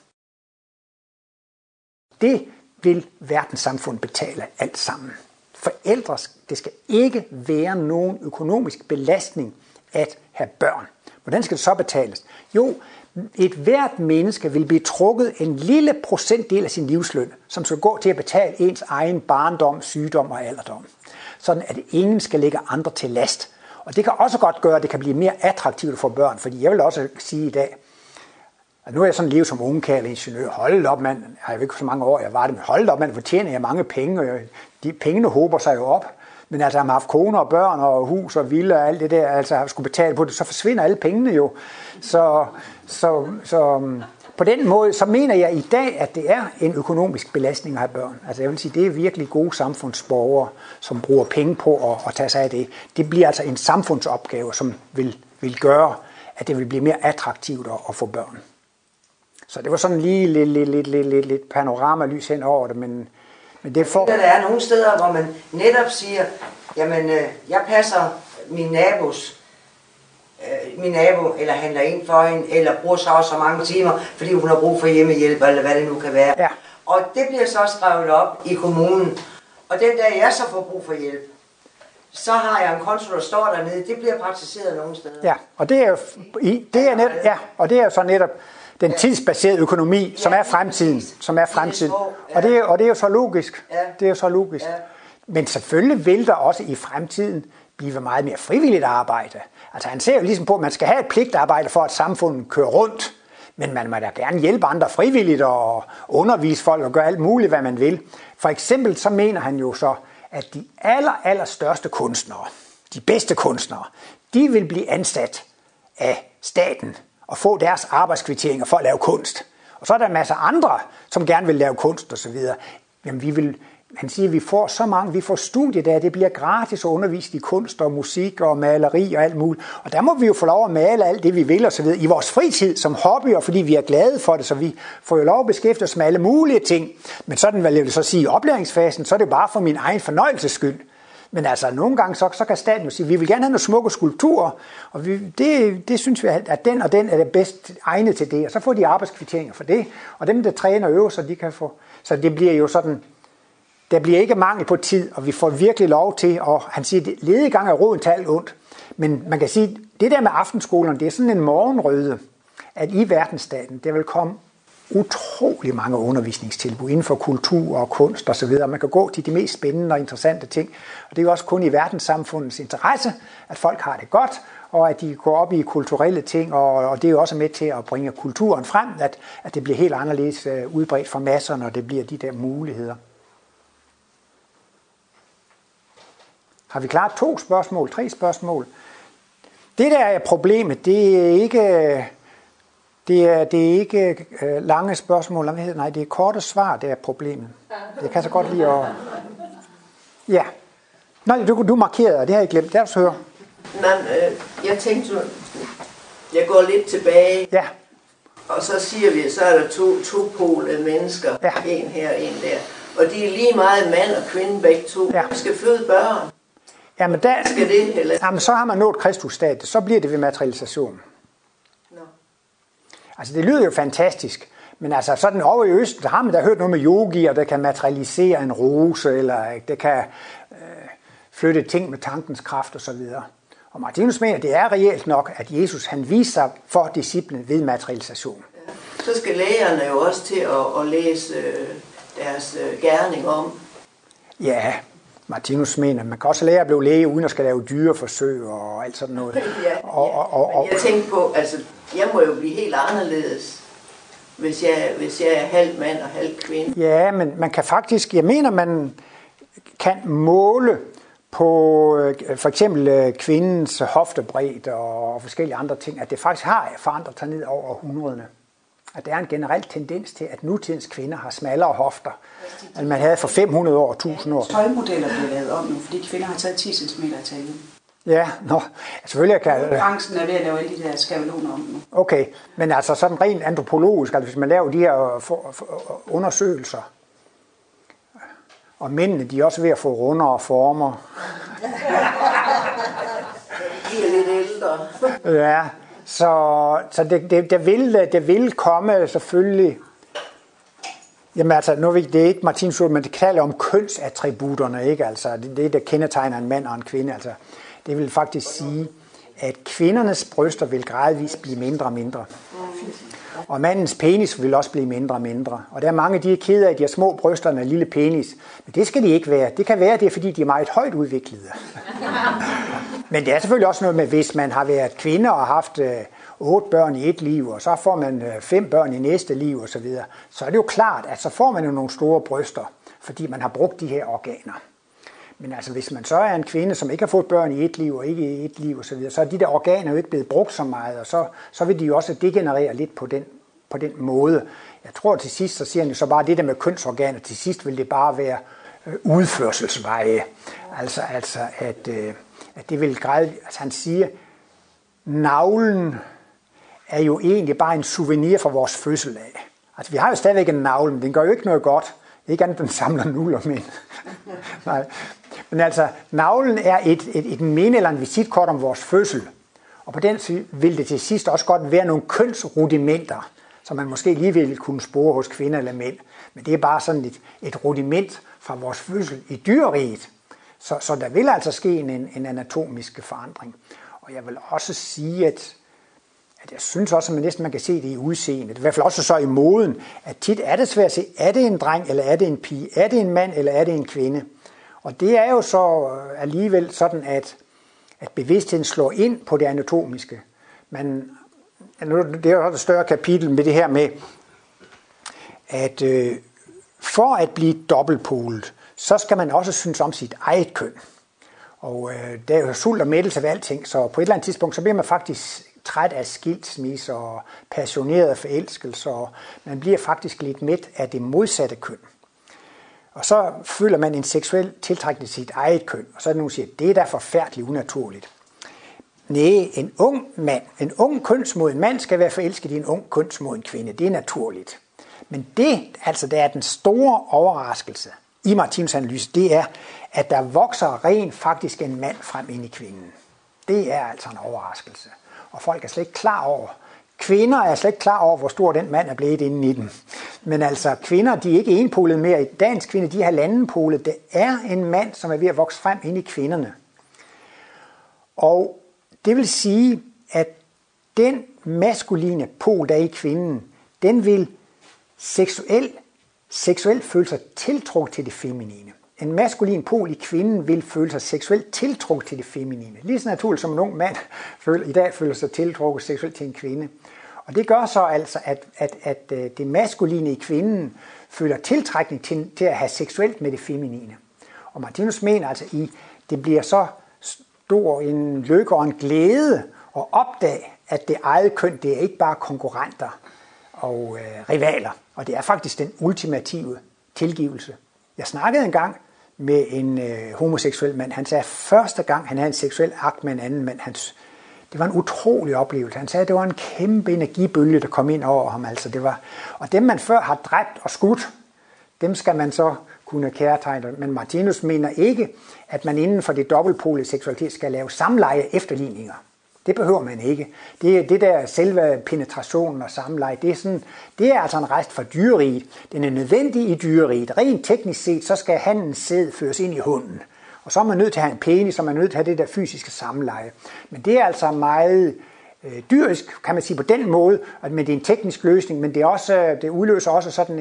Speaker 1: Det vil verdenssamfundet betale alt sammen. Forældre, det skal ikke være nogen økonomisk belastning at have børn. Hvordan skal det så betales? Jo, et hvert menneske vil blive trukket en lille procentdel af sin livsløn, som skal gå til at betale ens egen barndom, sygdom og alderdom. Sådan at ingen skal lægge andre til last. Og det kan også godt gøre, at det kan blive mere attraktivt for børn, fordi jeg vil også sige i dag, at nu er jeg sådan levet som ungekald ingeniør. Hold op, mand. Jeg ved ikke, så mange år jeg var det, men hold op, mand, hvor tjener jeg mange penge. De pengene håber sig jo op. Men altså, jeg har haft koner og børn og hus og villa og alt det der, altså jeg skulle betale på det, så forsvinder alle pengene jo. Så på den måde, så mener jeg i dag, at det er en økonomisk belastning at have børn. Altså jeg vil sige, det er virkelig gode samfundsborgere, som bruger penge på at tage sig af det. Det bliver altså en samfundsopgave, som vil gøre, at det vil blive mere attraktivt at få børn. Så det var sådan lige lidt panoramalys hen over det, men det får...
Speaker 5: Der er nogle steder, hvor man netop siger, jamen jeg passer min nabo, eller handler ind for hende, eller bruger så mange timer, fordi hun har brug for hjemmehjælp, eller hvad det nu kan være.
Speaker 1: Ja.
Speaker 5: Og det bliver så skrevet op i kommunen. Og den dag jeg så får brug for hjælp, så har jeg en konto, der står dernede. Det bliver praktiseret nogle steder.
Speaker 1: Ja, og det er jo så netop den tidsbaserede økonomi, som er fremtiden. Og det er jo så logisk. Det er jo så logisk. Men selvfølgelig vil der også i fremtiden blive meget mere frivilligt arbejde. Altså han ser jo ligesom på, at man skal have et pligtarbejde for, at samfundet kører rundt. Men man må da gerne hjælpe andre frivilligt og undervise folk og gøre alt muligt, hvad man vil. For eksempel så mener han jo så, at de allerstørste kunstnere, de bedste kunstnere, de vil blive ansat af staten og få deres arbejdskvitteringer for at lave kunst. Og så er der en masse andre, som gerne vil lave kunst osv. Jamen han siger, at vi får studier der, det bliver gratis at undervise i kunst og musik og maleri og alt muligt. Og der må vi jo få lov at male alt det, vi vil og så videre i vores fritid som hobby, og fordi vi er glade for det, så vi får jo lov at beskæftige os med alle mulige ting. Men sådan vil jeg så sige, i oplæringsfasen, så er det bare for min egen fornøjelses skyld. Men altså nogle gange så kan staten jo sige, at vi vil gerne have nogle smukke skulpturer, og det synes vi, at den og den er det bedst egnet til det. Og så får de arbejdskvitteringer for det, og dem der træner og øver, så de kan få. Så det bliver jo sådan, der bliver ikke mangel på tid, og vi får virkelig lov til, og han siger, at lediggang er roden til alt ondt. Men man kan sige, det der med aftenskolerne, det er sådan en morgenrøde, at i verdensstaten, der vil komme utrolig mange undervisningstilbud inden for kultur og kunst og så videre. Man kan gå til de mest spændende og interessante ting. Og det er jo også kun i verdenssamfundets interesse, at folk har det godt, og at de går op i kulturelle ting, og det er jo også med til at bringe kulturen frem, at det bliver helt anderledes udbredt for masserne, og det bliver de der muligheder. Har vi klaret 2 spørgsmål, 3 spørgsmål? Det der er problemet, det er ikke lange spørgsmål, nej, det er korte svar, det er problemet. Det kan så godt lide at... Ja. Nej, du markerede, og det har jeg glemt. Lad os høre.
Speaker 6: Jeg tænkte, jeg går lidt tilbage,
Speaker 1: ja.
Speaker 6: Og så siger vi, så er der to polede mennesker, ja. En her og en der. Og de er lige meget mand og kvinde begge to. Ja. De skal føde børn.
Speaker 1: Jamen,
Speaker 6: skal det, eller?
Speaker 1: Jamen, så har man nået Kristusstadiet, så bliver det ved materialisation.
Speaker 6: No.
Speaker 1: Altså, det lyder jo fantastisk, men altså, sådan over i Østen, der har man da hørt noget med yogier, der kan materialisere en rose, eller det kan flytte ting med tankens kraft og så videre. Og Martinus mener, det er reelt nok, at Jesus han viser sig for disciplene ved materialisation.
Speaker 6: Ja. Så skal lægerne jo også til at læse deres gerning om.
Speaker 1: Ja, Martinus mener, man kan også lære at blive læge, uden at skal lave dyreforsøg og alt sådan noget.
Speaker 6: Ja. Jeg tænkte på, altså, jeg må jo blive helt anderledes, hvis jeg er halv mand og halv kvinde.
Speaker 1: Ja, men man kan faktisk, jeg mener, man kan måle på for eksempel kvindens hoftebredde og forskellige andre ting, at det faktisk har forandret sig ned over århundrederne. at der er en generel tendens til, at nutidens kvinder har smallere hofter, end man havde for 500 år og 1000 år.
Speaker 7: Tøjmodeller bliver lavet om nu, fordi kvinder har taget 10 cm i taljen.
Speaker 1: Ja, selvfølgelig kan...
Speaker 7: Branchen er ved at lave alle de der skabeloner om nu.
Speaker 1: Okay, men altså sådan rent antropologisk, altså hvis man laver de her undersøgelser, og mændene, de er også ved at få rundere former.
Speaker 6: De er lidt ældre.
Speaker 1: Ja, så det vil komme selvfølgelig... Jamen altså, nu det er ikke Martinus ord, men det taler om kønsattributerne, ikke? Altså, det der kendetegner en mand og en kvinde, altså. Det vil faktisk sige, at kvindernes bryster vil gradvist blive mindre og mindre. Og mandens penis vil også blive mindre og mindre. Og der er mange, de er kede af, at de har små bryster og en lille penis. Men det skal de ikke være. Det kan være, det er, fordi de er meget højt udviklede. Men det er selvfølgelig også noget med, hvis man har været kvinde og haft 8 børn i et liv, og så får man 5 børn i næste liv osv., så er det jo klart, at så får man jo nogle store bryster, fordi man har brugt de her organer. Men altså, hvis man så er en kvinde, som ikke har fået børn i et liv og ikke i et liv osv., så er de der organer jo ikke blevet brugt så meget, og så vil de jo også degenerere lidt på den måde. Jeg tror til sidst, så siger han jo så bare det der med kønsorganer, til sidst vil det bare være udførselsveje. Altså at det vil gradvist, altså han siger, navlen er jo egentlig bare en souvenir fra vores fødsel af. Altså vi har jo stadigvæk en navle, men den gør jo ikke noget godt. Ikke andet, den samler nuller, men... Nej. Men altså, navlen er et minde eller en visitkort om vores fødsel. Og på den side vil det til sidst også godt være nogle kønsrudimenter, som man måske lige vil kunne spore hos kvinder eller mænd. Men det er bare sådan et rudiment fra vores fødsel i dyreriget. Så der vil altså ske en anatomisk forandring. Og jeg vil også sige, at jeg synes også, at man kan se det i udseendet. I hvert fald også så i moden, at tit er det svært at se, er det en dreng eller er det en pige? Er det en mand eller er det en kvinde? Og det er jo så alligevel sådan, at bevidstheden slår ind på det anatomiske. Men det er jo et større kapitel med det her med, at for at blive dobbeltpolet, så skal man også synes om sit eget køn. Og der er jo sult og mættelse ved alting, så på et eller andet tidspunkt, så bliver man faktisk træt af skilsmisse og passioneret af forelskelse, og man bliver faktisk lidt mæt af det modsatte køn. Og så føler man en seksuel tiltrækning til sit eget køn, og så er der nogen, der siger, det er da forfærdeligt unaturligt. Nej, en ung kønsmoden mand skal være forelsket i en ung kønsmoden kvinde. Det er naturligt. Men det, altså der er den store overraskelse i Martinus analyse, det er, at der vokser rent faktisk en mand frem ind i kvinden. Det er altså en overraskelse. Og folk er slet ikke klar over, kvinder er slet ikke klar over, hvor stor den mand er blevet inde i dem. Men altså, kvinder, de er ikke enpolet mere. Dagens kvinder, de er halvandenpolet. Det er en mand, som er ved at vokse frem ind i kvinderne. Og det vil sige, at den maskuline pol, der er i kvinden, den vil seksuelt føle sig tiltrukket til det feminine. En maskulin pol i kvinden vil føle sig seksuelt tiltrukket til det feminine. Lige så naturligt som en ung mand i dag føler sig tiltrukket seksuelt til en kvinde. Og det gør så altså, at det maskuline i kvinden føler tiltrækning til at have seksuelt med det feminine. Og Martinus mener altså, det bliver så stor en lykke og en glæde at opdage, at det eget køn, det er ikke bare konkurrenter og rivaler. Og det er faktisk den ultimative tilgivelse. Jeg snakkede engang med en homoseksuel mand. Han sagde, at første gang han havde en seksuel akt med en anden mand, det var en utrolig oplevelse. Han sagde, at det var en kæmpe energibølge, der kom ind over ham. Altså, og dem, man før har dræbt og skudt, dem skal man så kunne kærtegne. Men Martinus mener ikke, at man inden for det dobbeltpolede seksualitet skal lave samleje efterligninger. Det behøver man ikke. Det der selve penetrationen og samleje, det er altså en rest fra dyreriget. Den er nødvendig i dyreriget. Rent teknisk set, så skal hannens sæd føres ind i hunden. Og så er man nødt til at have en penis, så er man nødt til at have det der fysiske samleje. Men det er altså meget dyrisk, kan man sige på den måde, men det er en teknisk løsning, men det udløser også sådan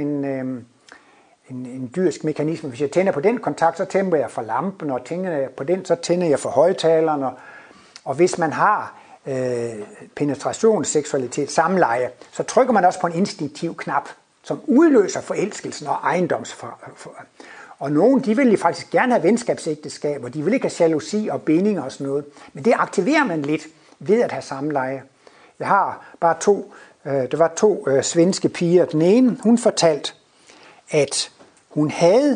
Speaker 1: en dyrisk mekanisme. Hvis jeg tænder på den kontakt, så tænder jeg for lampen, og tænder jeg på den, så tænder jeg for højtaleren. Og hvis man har penetration, seksualitet, samleje, så trykker man også på en instinktiv knap, som udløser forelskelsen og Og nogen, de vil faktisk gerne have venskabsægteskaber, de vil ikke have jalousi og bindinger og sådan noget. Men det aktiverer man lidt ved at have samleje. Jeg har bare 2 Der var 2 svenske piger. Den ene, hun fortalte, at hun havde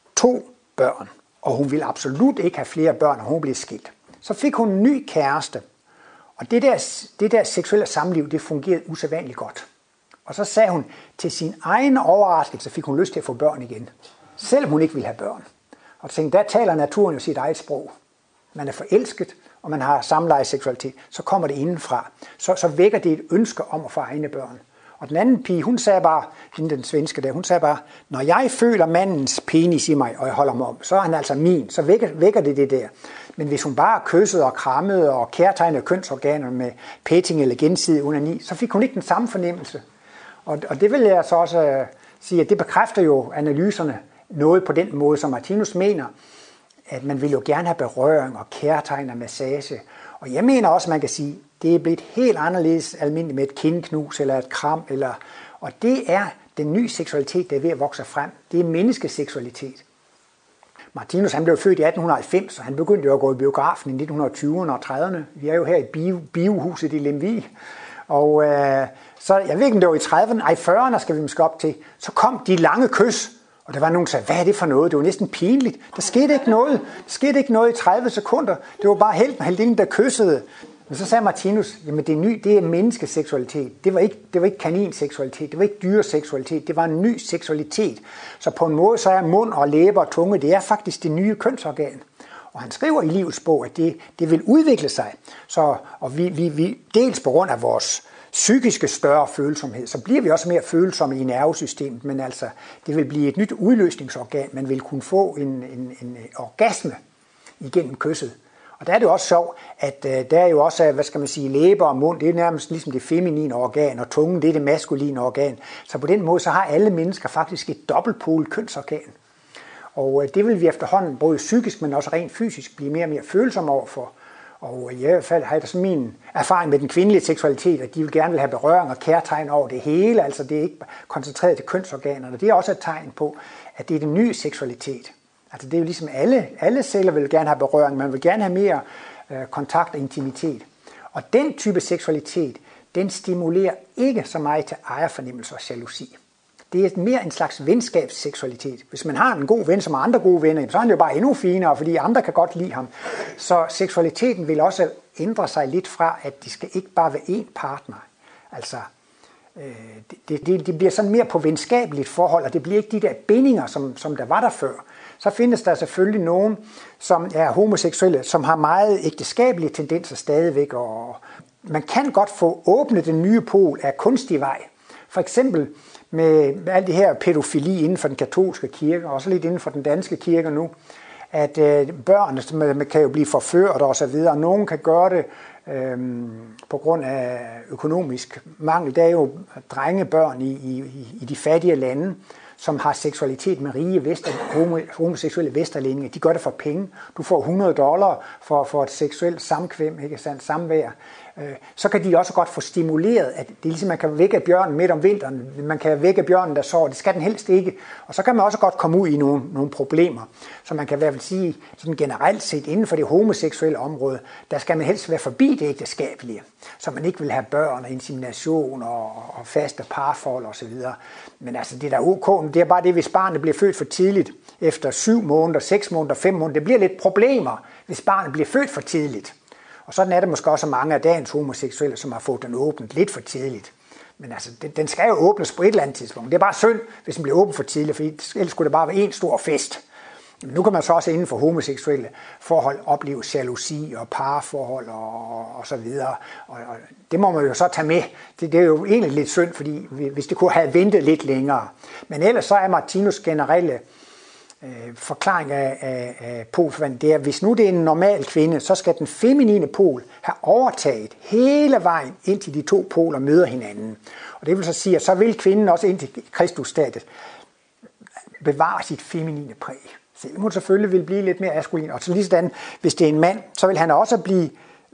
Speaker 1: 2 børn, og hun ville absolut ikke have flere børn, og hun blev skilt. Så fik hun en ny kæreste, og det der seksuelle samliv, det fungerede usædvanligt godt. Og så sagde hun, til sin egen overraskelse fik hun lyst til at få børn igen, selvom hun ikke ville have børn. Og tænkte, der taler naturen jo sit eget sprog. Man er forelsket, og man har samlejeseksualitet, så kommer det indenfra. Så vækker det et ønske om at få egne børn. Og den anden pige, hun sagde bare, den svenske der, hun sagde bare, når jeg føler mandens penis i mig, og jeg holder mig om, så er han altså min, så vækker det der. Men hvis hun bare kyssede og krammede og kærtegnede kønsorganer med petting eller gensidig onani, så fik hun ikke den samme fornemmelse. Og det vil jeg så også sige, at det bekræfter jo analyserne noget på den måde, som Martinus mener, at man vil jo gerne have berøring og kærtegn og massage. Og jeg mener også, at man kan sige, at det er blevet helt anderledes almindeligt med et kindknus eller et kram. Og det er den nye seksualitet, der er ved at vokse frem. Det er menneskeseksualitet. Martinus han blev født i 1890, og han begyndte jo at gå i biografen i 1920'erne og 30'erne. Vi er jo her i biohuset i Lemvig. Og så jeg ved ikke, om det var i 30'erne, i 40'erne skal vi måske op til, så kom de lange kys. Og der var nogen, der sagde, hvad er det for noget? Det var næsten pinligt. Der skete ikke noget. Der skete ikke noget i 30 sekunder. Det var bare helten og heldinden, der kyssede. Men så sagde Martinus, jamen det er ny, det er menneskeseksualitet. Det var ikke kaninseksualitet, det var ikke dyreseksualitet, det var en ny seksualitet. Så på en måde så er mund og læber og tunge, det er faktisk det nye kønsorgan. Og han skriver i Livets bog, at det vil udvikle sig. Og vi dels på grund af vores psykiske større følsomhed, så bliver vi også mere følsomme i nervesystemet, men altså, det vil blive et nyt udløsningsorgan. Man vil kunne få en orgasme igennem kysset. Og der er det også sjovt, at der er jo også, hvad skal man sige, læber og mund, det er nærmest ligesom det feminine organ, og tungen, det er det maskuline organ. Så på den måde, så har alle mennesker faktisk et dobbeltpolet kønsorgan. Og det vil vi efterhånden, både psykisk, men også rent fysisk, blive mere og mere følsomme overfor. Og i hvert fald har jeg da sådan min erfaring med den kvindelige seksualitet, at de vil gerne vil have berøring og kærtegn over det hele, altså det er ikke koncentreret til kønsorganerne. Det er også et tegn på, at det er den nye seksualitet. Altså det er jo ligesom alle celler vil gerne have berøring, man vil gerne have mere kontakt og intimitet. Og den type seksualitet, den stimulerer ikke så meget til ejerfornemmelse og jalousi. Det er mere en slags venskabsseksualitet. Hvis man har en god ven, som har andre gode venner, så er han jo bare endnu finere, fordi andre kan godt lide ham. Så seksualiteten vil også ændre sig lidt fra, at det skal ikke bare være én partner. Altså, det bliver sådan mere på venskabeligt forhold, og det bliver ikke de der bindinger, som der var der før. Så findes der selvfølgelig nogen, som er homoseksuelle, som har meget ægteskabelige tendenser stadigvæk, og man kan godt få åbnet den nye pol af kunstig vej. For eksempel med alt det her pædofili inden for den katolske kirke, og også lidt inden for den danske kirke nu, at børn kan jo blive forført og så videre, og nogen kan gøre det på grund af økonomisk mangel. Der er jo drengebørn i de fattige lande, som har seksualitet med rige homoseksuelle vesterlændinge. De gør det for penge. Du får $100 for et seksuelt samkvem, ikke sandt, samvær. Så kan de også godt få stimuleret, at det er ligesom, man kan vække bjørnen midt om vinteren. Man kan vække bjørnen, der sover. Det skal den helst ikke. Og så kan man også godt komme ud i nogle problemer. Så man kan i hvert fald sige, sådan generelt set inden for det homoseksuelle område, der skal man helst være forbi det ægteskabelige. Så man ikke vil have børn og insemination og faste parforhold osv. Men altså det der ok, det er bare det, hvis barnet bliver født for tidligt, efter 7 måneder, 6 måneder, 5 måneder, det bliver lidt problemer, hvis barnet bliver født for tidligt. Og sådan er det måske også mange af dagens homoseksuelle, som har fået den åbnet lidt for tidligt. Men altså, den skal jo åbnes på et eller andet tidspunkt. Det er bare synd, hvis den bliver åbnet for tidligt, for ellers skulle det bare være en stor fest. Men nu kan man så også inden for homoseksuelle forhold opleve jalousi og parforhold og så videre. Og det må man jo så tage med. Det er jo egentlig lidt synd, fordi hvis det kunne have ventet lidt længere. Men ellers så er Martinus generelle forklaring af polforvandling, det er, hvis nu det er en normal kvinde, så skal den feminine pol have overtaget hele vejen indtil de 2 poler møder hinanden. Og det vil så sige, at så vil kvinden også indtil Kristusstadiet bevare sit feminine præg. Selv hun selvfølgelig vil blive lidt mere maskulin. Og så lige sådan, hvis det er en mand, så vil han også blive,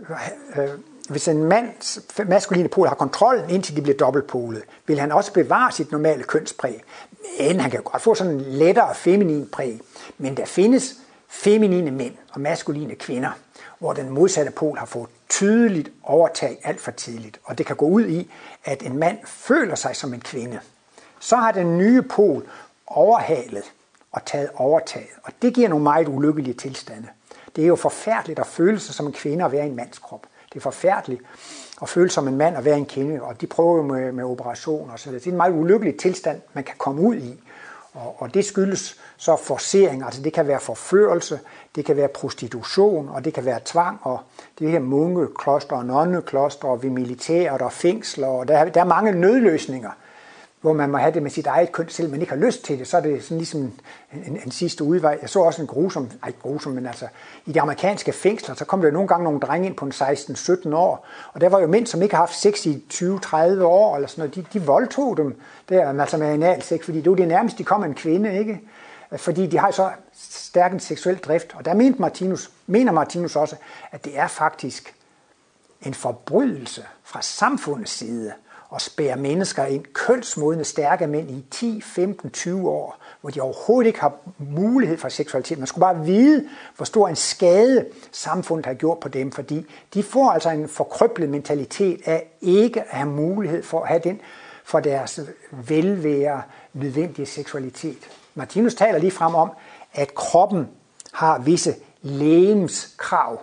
Speaker 1: hvis en mands maskuline pol har kontrollen, indtil de bliver dobbeltpolet, vil han også bevare sit normale kønspræg. Men han kan godt få sådan en lettere feminin præg. Men der findes feminine mænd og maskuline kvinder. hvor den modsatte pol har fået tydeligt overtag alt for tidligt, og det kan gå ud i, at en mand føler sig som en kvinde. Så har den nye pol overhalet og taget overtaget, og det giver nogle meget ulykkelige tilstande. Det er jo forfærdeligt at føle sig som en kvinde og være i en mands krop. Det er forfærdeligt at føle som en mand og være en kvinde, og de prøver jo med operationer og så videre. Det er en meget ulykkelig tilstand, man kan komme ud i. Og det skyldes så forcering, altså det kan være forførelse, det kan være prostitution, og det kan være tvang, og det her munkekloster og nonnekloster ved militæret og fængsler, og der er mange nødløsninger, hvor man må have det med sit eget køn, selv man ikke har lyst til det, så er det sådan ligesom en sidste udvej. Jeg så også en grusom, men altså i de amerikanske fængsler, så kom der nogle gange nogle drenge ind på en 16-17 år, og der var jo mænd, som ikke har haft sex i 20-30 år, eller sådan noget, de voldtog dem der, altså med analsex, fordi det var det nærmest, de kom en kvinde, ikke? Fordi de har så stærk en seksuel drift, og der mener Martinus også, at det er faktisk en forbrydelse fra samfundets side, og spære mennesker ind, kønsmodne stærke mænd i 10, 15, 20 år, hvor de overhovedet ikke har mulighed for seksualitet. Man skulle bare vide, hvor stor en skade samfundet har gjort på dem, fordi de får altså en forkrøblet mentalitet af ikke at have mulighed for at have den for deres velvære nødvendige seksualitet. Martinus taler lige frem om, at kroppen har visse legemskrav.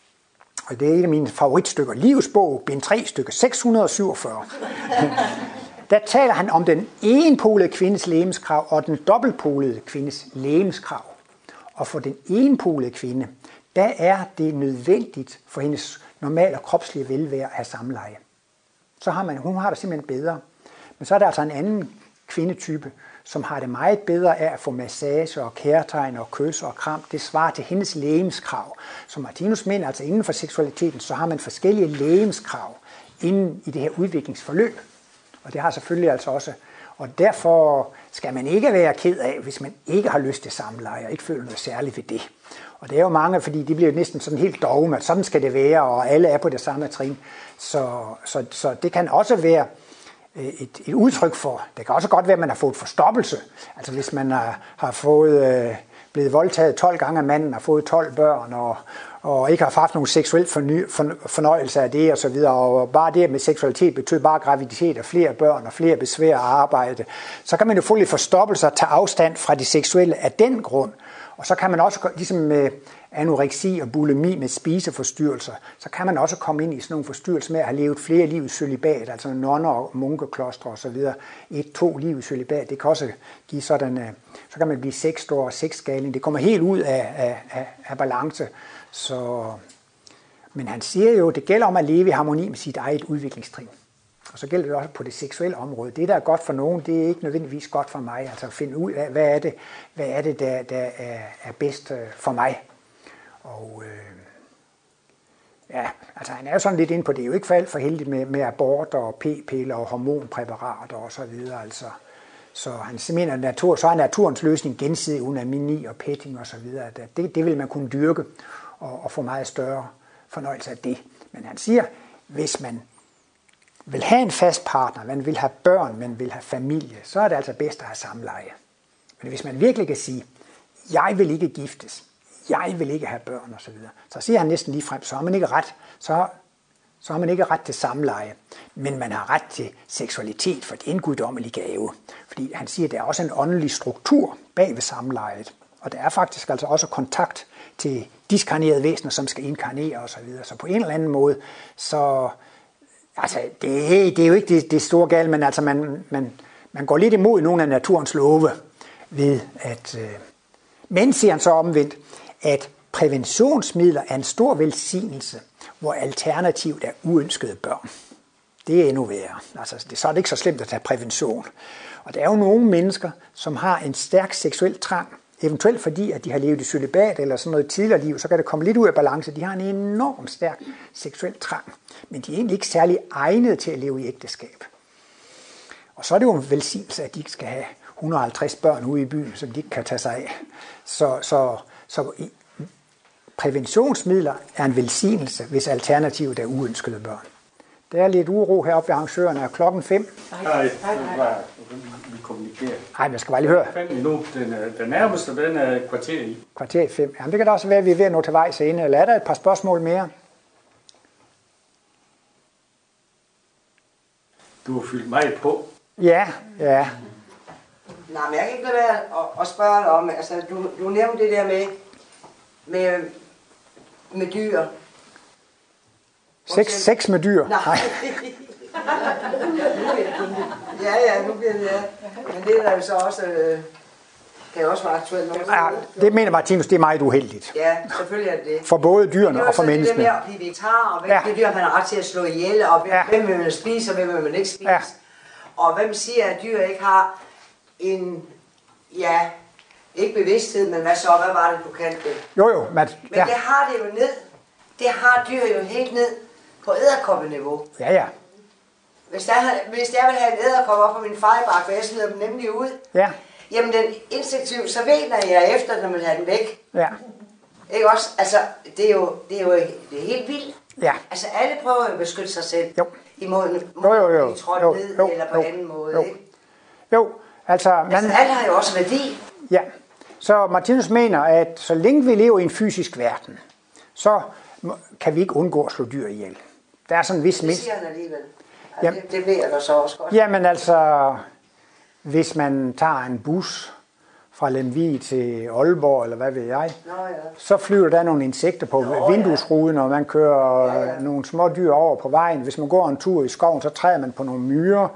Speaker 1: Og det er et af mine favoritstykker. Livsbog, bind 3, stykke 647. Der taler han om den enpolede kvindes legemskrav og den dobbeltpolede kvindes legemskrav. Og for den enpolede kvinde, der er det nødvendigt for hendes normale kropslige velvære at have samleje. Så har hun har det simpelthen bedre. Men så er der altså en anden kvindetype, som har det meget bedre af at få massage og kærtegn og kys og kram. Det svarer til hendes legemskrav. Så Martinus mener altså inden for seksualiteten, så har man forskellige legemskrav inden i det her udviklingsforløb. Og det har selvfølgelig altså også. Og derfor skal man ikke være ked af, hvis man ikke har lyst til samleje og ikke føler noget særligt ved det. Og det er jo mange, fordi de bliver næsten sådan helt dogme, at sådan skal det være, og alle er på det samme trin. Så det kan også være et udtryk for, det kan også godt være, at man har fået forstoppelse. Altså hvis man har fået blevet voldtaget 12 gange af manden, har fået 12 børn, og ikke har haft nogen seksuel fornøjelse af det og så videre, og bare det med seksualitet betyder bare graviditet og flere børn og flere besvær og arbejde, så kan man jo få lidt forstoppelse og tage afstand fra det seksuelle af den grund. Og så kan man også, ligesom med anoreksi og bulimi med spiseforstyrrelser, så kan man også komme ind i sådan nogle forstyrrelser med at have levet flere liv i cølibat, altså nonner og munkekloster og så videre. 1-2 liv i cølibat, det kan også give sådan, så kan man blive 6 år og sexgalning. Det kommer helt ud af balance. Men han siger jo, det gælder om at leve i harmoni med sit eget udviklingstrin. Og så gælder det også på det seksuelle område. Det, der er godt for nogen, det er ikke nødvendigvis godt for mig. Altså at finde ud af, hvad er det der er bedst for mig. Og altså han er jo sådan lidt inde på, det er jo ikke for alt for heldigt med aborter og p-piller og hormonpræparater og så videre. Altså. Så han mener, så er naturens løsning gensidig onani og petting og så videre. Det vil man kunne dyrke og få meget større fornøjelse af det. Men han siger, hvis man vil have en fast partner, man vil have børn, man vil have familie, så er det altså bedst at have samleje. Men hvis man virkelig kan sige, jeg vil ikke giftes, jeg vil ikke have børn og så videre, så siger han næsten lige frem, så har man ikke ret, så har man ikke ret til samleje, men man har ret til seksualitet, for det er en guddommelig gave. Fordi han siger, at der er også en åndelig struktur bag ved samlejet, og der er faktisk altså også kontakt til diskarnerede væsener, som skal inkarnere og så videre. Så på en eller anden måde, så altså, det er jo ikke det store galt, men altså man går lidt imod nogle af naturens love ved at... Men siger han så omvendt, at præventionsmidler er en stor velsignelse, hvor alternativet er uønskede børn. Det er endnu værre. Altså, så er det ikke så slemt at tage prævention. Og der er jo nogle mennesker, som har en stærk seksuel trang, eventuelt fordi, at de har levet i cølibat eller sådan noget tidligere liv, så kan det komme lidt ud af balance. De har en enormt stærk seksuel trang, men de er egentlig ikke særlig egnet til at leve i ægteskab. Og så er det jo en velsignelse, at de ikke skal have 150 børn ude i byen, som de ikke kan tage sig af. Så præventionsmidler er en velsignelse, hvis alternativet er uønskede børn. Der er lidt uro heroppe ved arrangørerne. Er klokken 5?
Speaker 7: Nej.
Speaker 2: kommunikere.
Speaker 1: Nej, men jeg skal bare lige høre.
Speaker 2: 5 minutter. Den nærmeste, den er kvarter i.
Speaker 1: Kvarter i 5. Jamen, det kan da også være, at vi er ved at nå til vej senere. Eller er der et par spørgsmål mere?
Speaker 2: Du har fyldt meget på.
Speaker 1: Ja.
Speaker 5: Nej, men jeg kan ikke lade være at spørge dig om, altså du nævnte det der med dyr.
Speaker 1: Sex med dyr?
Speaker 5: Nej. Ja, nu bliver det, ja. Men det er jo så også, kan jo også være aktuelt.
Speaker 1: Ja, det mener Martinus, det er meget uheldigt.
Speaker 5: Ja, selvfølgelig er det.
Speaker 1: For både dyrene og for menneskene.
Speaker 5: Det er jo så det der med at blive vegetar, og hvilke dyr man har ret til at slå ihjel, og hvem vil man spise, og hvem vil man ikke spise. Ja. Og hvem siger, at dyr ikke har en, ikke bevidsthed, men hvad var det, du kaldte det?
Speaker 1: Jo,
Speaker 5: men det har det jo ned. Det har dyr jo helt ned på edderkoppeniveau.
Speaker 1: Ja.
Speaker 5: Hvis jeg vil have en edderkop op på min fejlbakke, for jeg smider dem nemlig ud, jamen den instinktivt, så mener jeg efter, når man vil have den væk.
Speaker 1: Ja.
Speaker 5: Ikke også? Altså, det er helt vildt.
Speaker 1: Ja.
Speaker 5: Altså, alle prøver at beskytte sig selv imod at blive trådt ned, eller på anden måde, ikke?
Speaker 1: Jo, altså...
Speaker 5: alt har jo også værdi.
Speaker 1: Ja, så Martinus mener, at så længe vi lever i en fysisk verden, så kan vi ikke undgå at slå dyr ihjel. Der er sådan en vis
Speaker 5: Det siger han alligevel. Altså, det ved jeg da så også godt.
Speaker 1: Jamen altså, hvis man tager en bus fra Lemvig til Aalborg, eller hvad ved jeg, så flyver der nogle insekter på vinduesruden, og man kører nogle små dyr over på vejen. Hvis man går en tur i skoven, så træder man på nogle myrer.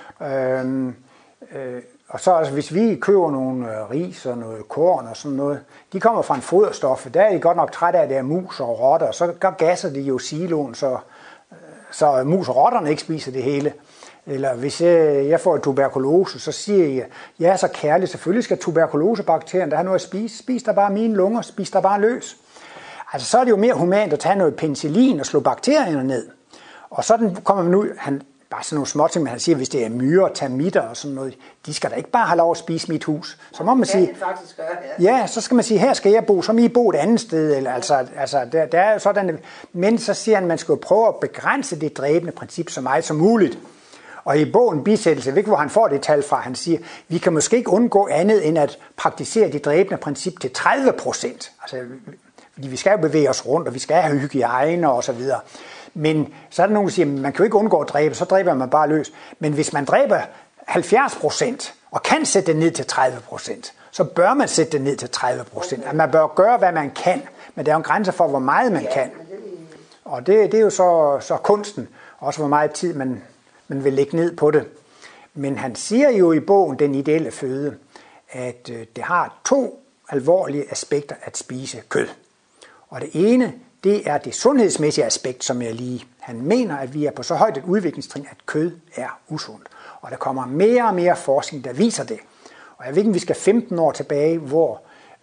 Speaker 1: Og så altså, hvis vi køber nogle ris og noget korn og sådan noget, de kommer fra en foderstof. Der er de godt nok trætte af, at det er mus og rotter, og så gasser de jo siloen, så mus og rotterne ikke spiser det hele. Eller hvis jeg får tuberkulose, så siger jeg, jeg er så kærlig, selvfølgelig skal tuberkulosebakterien, der har noget at spise. Spis der bare mine lunger, spis der bare løs. Altså så er det jo mere humant at tage noget penicillin og slå bakterierne ned. Og sådan kommer man ud, bare sådan nogle småting, men han siger, hvis det er myrer, termitter og sådan noget, de skal da ikke bare have lov at spise mit hus. Så må man sige, så skal man sige, her skal jeg bo, så må I bo et andet sted. Eller, altså der er jo sådan, men så siger han, at man skal prøve at begrænse det dræbende princip så meget som muligt. Og i bogen Bisættelse, ved ikke hvor han får det tal fra, han siger, vi kan måske ikke undgå andet end at praktisere det dræbende princip til 30%. Altså, fordi vi skal jo bevæge os rundt, og vi skal have hygiejne og så videre. Men så er der nogen, der siger, at man kan jo ikke undgå at dræbe, så dræber man bare løs. Men hvis man dræber 70% og kan sætte det ned til 30%, så bør man sætte det ned til 30%. At man bør gøre, hvad man kan, men der er jo en grænse for, hvor meget man kan. Og det er jo så kunsten, også hvor meget tid man vil lægge ned på det. Men han siger jo i bogen Den ideelle føde, at det har 2 alvorlige aspekter at spise kød. Og det ene, det er det sundhedsmæssige aspekt, som han mener, at vi er på så højt et udviklingstrin, at kød er usundt. Og der kommer mere og mere forskning, der viser det. Og jeg ved ikke, om vi skal 15 år tilbage, hvor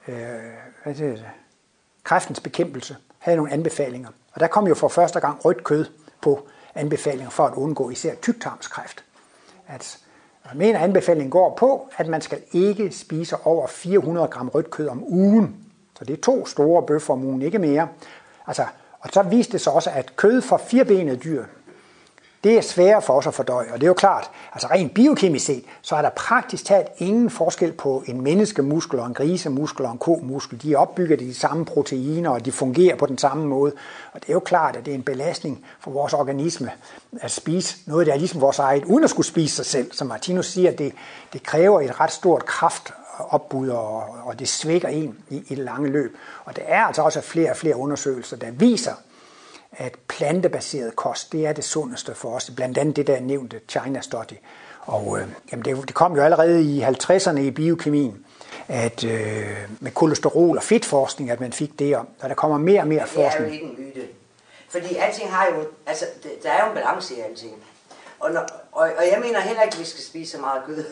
Speaker 1: kræftens bekæmpelse havde nogle anbefalinger. Og der kom jo for første gang rødt kød på anbefalinger for at undgå især tyktarmskræft. Jeg mener, at anbefalingen går på, at man skal ikke spise over 400 gram rødt kød om ugen. Så det er 2 store bøffer om ugen, ikke mere. Altså, og så viste det sig også, at kød fra 4-benede dyr, det er sværere for os at fordøje. Og det er jo klart, altså rent biokemisk set, så er der praktisk talt ingen forskel på en menneskemuskel og en grisemuskel og en komuskel. De er opbygget af de samme proteiner, og de fungerer på den samme måde. Og det er jo klart, at det er en belastning for vores organisme at spise noget, der er ligesom vores eget, uden at skulle spise sig selv. Som Martinus siger, at det kræver et ret stort kraftopbud, og det svækker en i det lange løb. Og der er altså også flere og flere undersøgelser, der viser, at plantebaseret kost, det er det sundeste for os. Blandt andet det der nævnte China Study. Og det kom jo allerede i 50'erne i biokemien, at med kolesterol og fedtforskning, at man fik det om. Og der kommer mere og mere forskning.
Speaker 5: Det er jo ikke en myte. Fordi alting har jo, altså der er jo en balance i alting. Og jeg mener heller ikke, at vi skal spise så meget kød.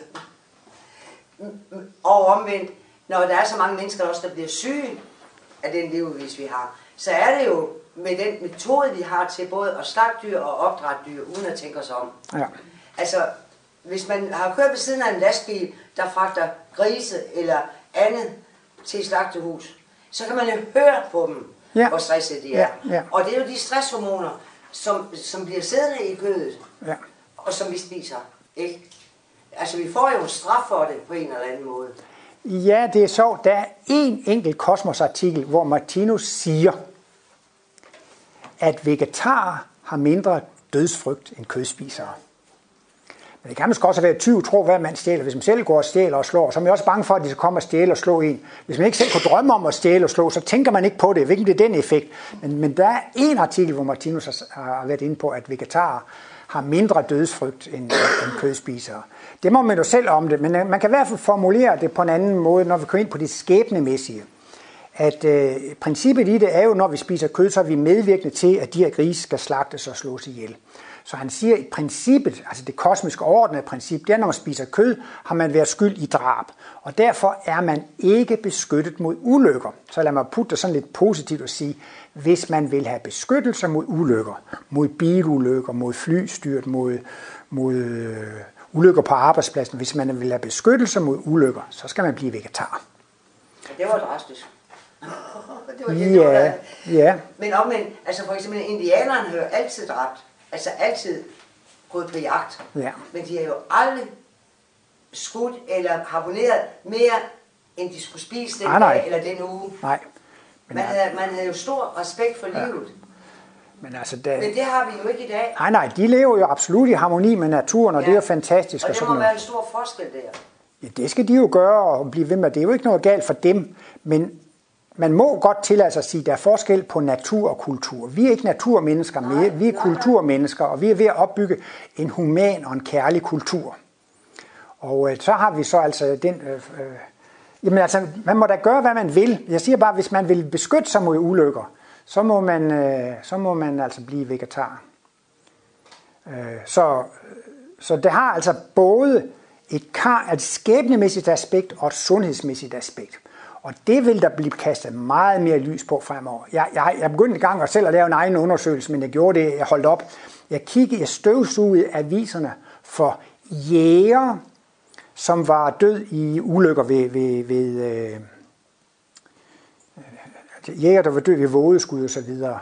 Speaker 5: Og omvendt, når der er så mange mennesker også, der bliver syge af den levevis, vi har, så er det jo med den metode, vi har til både at slagte dyr og opdrætte dyr, uden at tænke os om.
Speaker 1: Ja.
Speaker 5: Altså, hvis man har kørt ved siden af en lastbil, der fragter grise eller andet til et slagtehus, så kan man jo høre på dem, hvor stresset de er.
Speaker 1: Ja.
Speaker 5: Og det er jo de stresshormoner, som bliver siddende i kødet, og som vi spiser. Ikke? Altså, vi får jo en straf for det på en eller anden måde.
Speaker 1: Ja, det er sjovt. Der er en enkelt Kosmos-artikel, hvor Martinus siger, at vegetarer har mindre dødsfrygt end kødspisere. Men det kan måske også være 20 tro, hvad man stjæler. Hvis man selv går og stjæler og slår, så er man også bange for, at de skal komme og stjæle og slå en. Hvis man ikke selv kunne drømme om at stjæle og slå, så tænker man ikke på det. Hvilken det er den effekt. Men der er en artikel, hvor Martinus har været inde på, at vegetarer har mindre dødsfrygt end kødspisere. Det må man jo selv om det, men man kan i hvert fald formulere det på en anden måde, når vi kommer ind på det skæbnemæssige. At princippet i det er jo, når vi spiser kød, så er vi medvirkende til, at de her grise skal slagtes og slås ihjel. Så han siger, at princippet, altså det kosmiske overordnede princip, det er, når man spiser kød, har man været skyld i drab. Og derfor er man ikke beskyttet mod ulykker. Så lad mig putte det sådan lidt positivt og sige, hvis man vil have beskyttelse mod ulykker, mod bilulykker, mod flystyrt, mod ulykker på arbejdspladsen, hvis man vil have beskyttelse mod ulykker, så skal man blive vegetar.
Speaker 5: Det var drastisk.
Speaker 1: Ja.
Speaker 5: Men omvendt, altså for eksempel indianerne har jo altid dræbt. Altså altid gået på jagt.
Speaker 1: Ja. Men
Speaker 5: de har jo aldrig skudt eller harponeret mere, end de skulle spise den dag eller den uge.
Speaker 1: Nej.
Speaker 5: Man havde jo stor respekt for livet.
Speaker 1: Men, altså,
Speaker 5: men det har vi jo ikke i dag.
Speaker 1: Nej, de lever jo absolut i harmoni med naturen, og det er jo fantastisk.
Speaker 5: Og det må være en stor forskel der.
Speaker 1: Ja, det skal de jo gøre og blive ved med. Det er jo ikke noget galt for dem, men man må godt tillade sig at sige, at der er forskel på natur og kultur. Vi er ikke naturmennesker mere, vi er kulturmennesker, og vi er ved at opbygge en human og en kærlig kultur. Og så har vi så altså den... jamen altså, man må da gøre, hvad man vil. Jeg siger bare, hvis man vil beskytte sig mod ulykker, så må man altså blive vegetar. Så det har altså både et skæbnemæssigt aspekt og et sundhedsmæssigt aspekt. Og det vil der blive kastet meget mere lys på fremover. Jeg begyndte en gang selv at lave en egen undersøgelse, men jeg gjorde det, jeg holdt op. Jeg støvsugede aviserne for jæger, som var død i ulykker ved jæger, der var død ved vådeskud og så videre.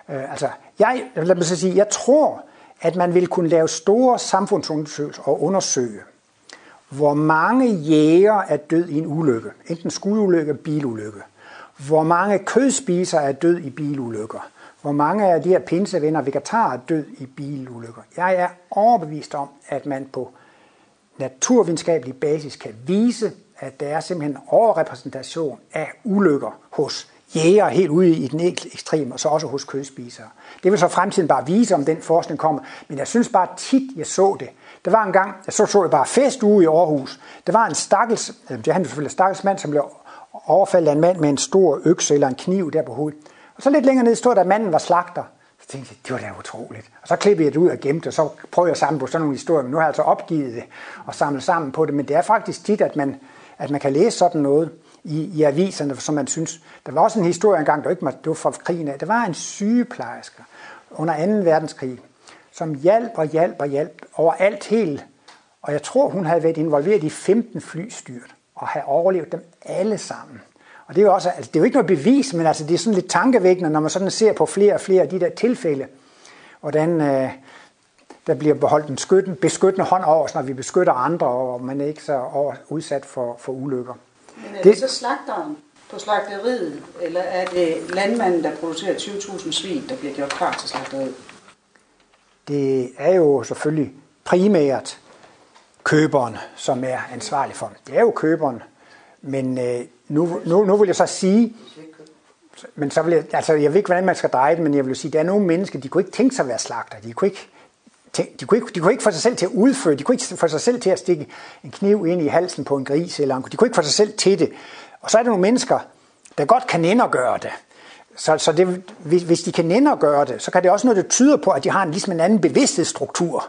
Speaker 1: Jeg tror, at man vil kunne lave store samfundsundersøgelser og undersøge, hvor mange jæger er død i en ulykke, enten skudulykke eller bilulykke. Hvor mange kødspisere er død i bilulykker. Hvor mange af de her pinsevenner og vegetarer er død i bilulykker. Jeg er overbevist om, at man på naturvidenskabelig basis kan vise, at der er simpelthen overrepræsentation af ulykker hos jæger helt ude i den ekstreme, og så også hos kødspisere. Det vil så fremtiden bare vise, om den forskning kommer. Men jeg synes bare tit, jeg så det. Der var en gang, så jeg bare festuge i Aarhus. Der var en stakkels mand, som blev overfaldet af en mand med en stor økse eller en kniv der på hovedet. Og så lidt længere ned stod der, at manden var slagter. Så tænkte jeg, det var da utroligt. Og så klippede jeg det ud og gemte, og så prøvede jeg at samle på sådan nogle historier. Men nu har jeg altså opgivet det og samlet sammen på det. Men det er faktisk tit, at man kan læse sådan noget i aviserne, som man synes. Der var også en historie engang, det var fra krigen af. Der var en sygeplejerske under 2. verdenskrig, som hjalp overalt helt. Og jeg tror, hun havde været involveret i 15 flystyrt og havde overlevet dem alle sammen. Og det er jo også, altså, det er jo ikke noget bevis, men altså, det er sådan lidt tankevækkende, når man sådan ser på flere og flere af de der tilfælde, hvordan der bliver beholdt en beskyttende hånd over os, når vi beskytter andre, og man er ikke så udsat for ulykker.
Speaker 7: Men er det så slagteren på slagteriet, eller er det landmanden, der producerer 20.000 svin, der bliver gjort klar til slagteriet?
Speaker 1: Det er jo selvfølgelig primært køberen, som er ansvarlig for det. Det er jo køberen, men nu vil jeg så sige, men så vil jeg ved ikke, hvordan man skal dreje det, men jeg vil sige, der er nogle mennesker, de kunne ikke tænke sig at være slagter. De kunne ikke få sig selv til at udføre, de kunne ikke få sig selv til at stikke en kniv ind i halsen på en gris, eller de kunne ikke få sig selv til det. Og så er der nogle mennesker, der godt kan ende at gøre det. Så det, hvis de kan ende at gøre det, så kan det også noget, der tyder på, at de har en anden bevidsthedsstruktur.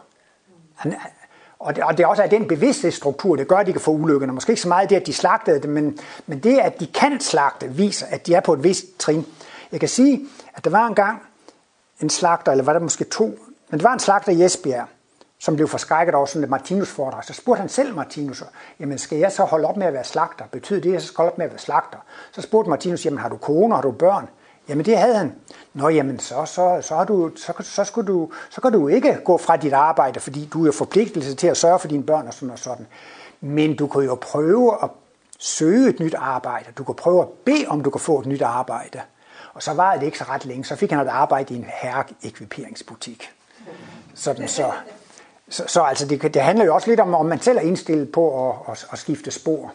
Speaker 1: Og det er også af den bevidsthedsstruktur, det gør, at de kan få ulykkerne. Måske ikke så meget det, at de slagtede det, men det, at de kan slagte, viser, at de er på et vist trin. Jeg kan sige, at der var engang en slagter, eller var der måske 2, men det var en slagter i Esbjerg, som blev forskrækket over sådan et Martinus-foredrag. Så spurgte han selv Martinus, jamen skal jeg så holde op med at være slagter? Betyder det, at jeg skal holde op med at være slagter? Så spurgte Martinus, jamen har du kone, har du børn? Jamen det havde han. Nå jamen, så kan du ikke gå fra dit arbejde, fordi du er forpligtelse til at sørge for dine børn og sådan og sådan. Men du kan jo prøve at søge et nyt arbejde. Du kan prøve at bede, om du kan få et nyt arbejde. Og så var det ikke så ret længe. Så fik han et arbejde i en herreekviperingsbutik. Sådan så altså det handler jo også lidt om man selv er indstillet på at skifte spor.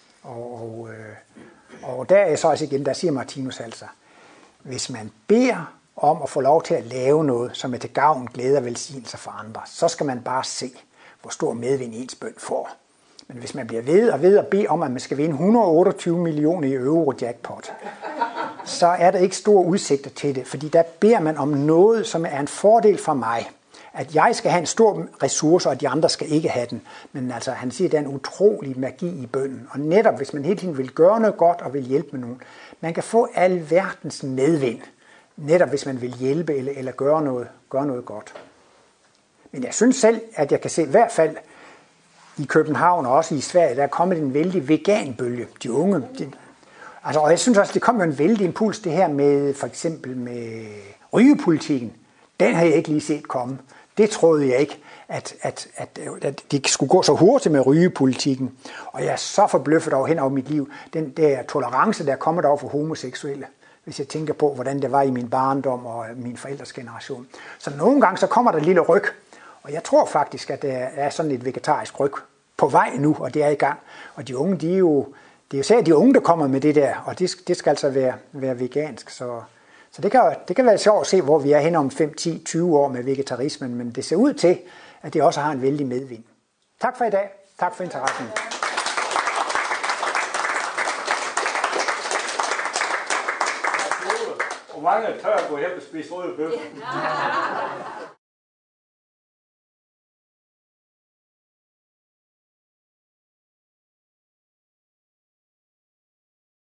Speaker 1: Og der er så også igen, der siger Martinus altså, hvis man beder om at få lov til at lave noget, som er til gavn, glæde og velsignelse for andre, så skal man bare se, hvor stor medvind ens bøn får. Men hvis man bliver ved at bede om, at man skal vinde 128 millioner i Euro-jackpot, så er der ikke store udsigter til det, fordi der beder man om noget, som er en fordel for mig. At jeg skal have en stor ressource, og de andre skal ikke have den. Men altså, han siger, at der er en utrolig magi i bønnen. Og netop, hvis man hele tiden vil gøre noget godt og vil hjælpe med nogen, man kan få alverdens medvind. Netop hvis man vil hjælpe eller gøre noget godt. Men jeg synes selv, at jeg kan se i hvert fald i København og også i Sverige, der er kommet en vældig veganbølge. De unge. Og jeg synes også, det kom jo en vældig impuls, det her med for eksempel med rygepolitikken. Den har jeg ikke lige set komme. Det troede jeg ikke, at det skulle gå så hurtigt med rygepolitikken. Og jeg er så forbløffet over hen over mit liv. Den der tolerance, der er kommet over for homoseksuelle. Hvis jeg tænker på, hvordan det var i min barndom og min forældres generation. Så nogle gange så kommer der et lille ryg. Og jeg tror faktisk, at der er sådan et vegetarisk ryg på vej nu, og det er i gang. Og de unge, det er jo særligt de unge, der kommer med det der, og det skal altså være vegansk. Så det kan være sjovt at se, hvor vi er hen om 5, 10, 20 år med vegetarismen, men det ser ud til, at det også har en vældig medvind. Tak for i dag. Tak for interessen.
Speaker 2: Hvor mange tør at gå hjem og spise røde bøffer?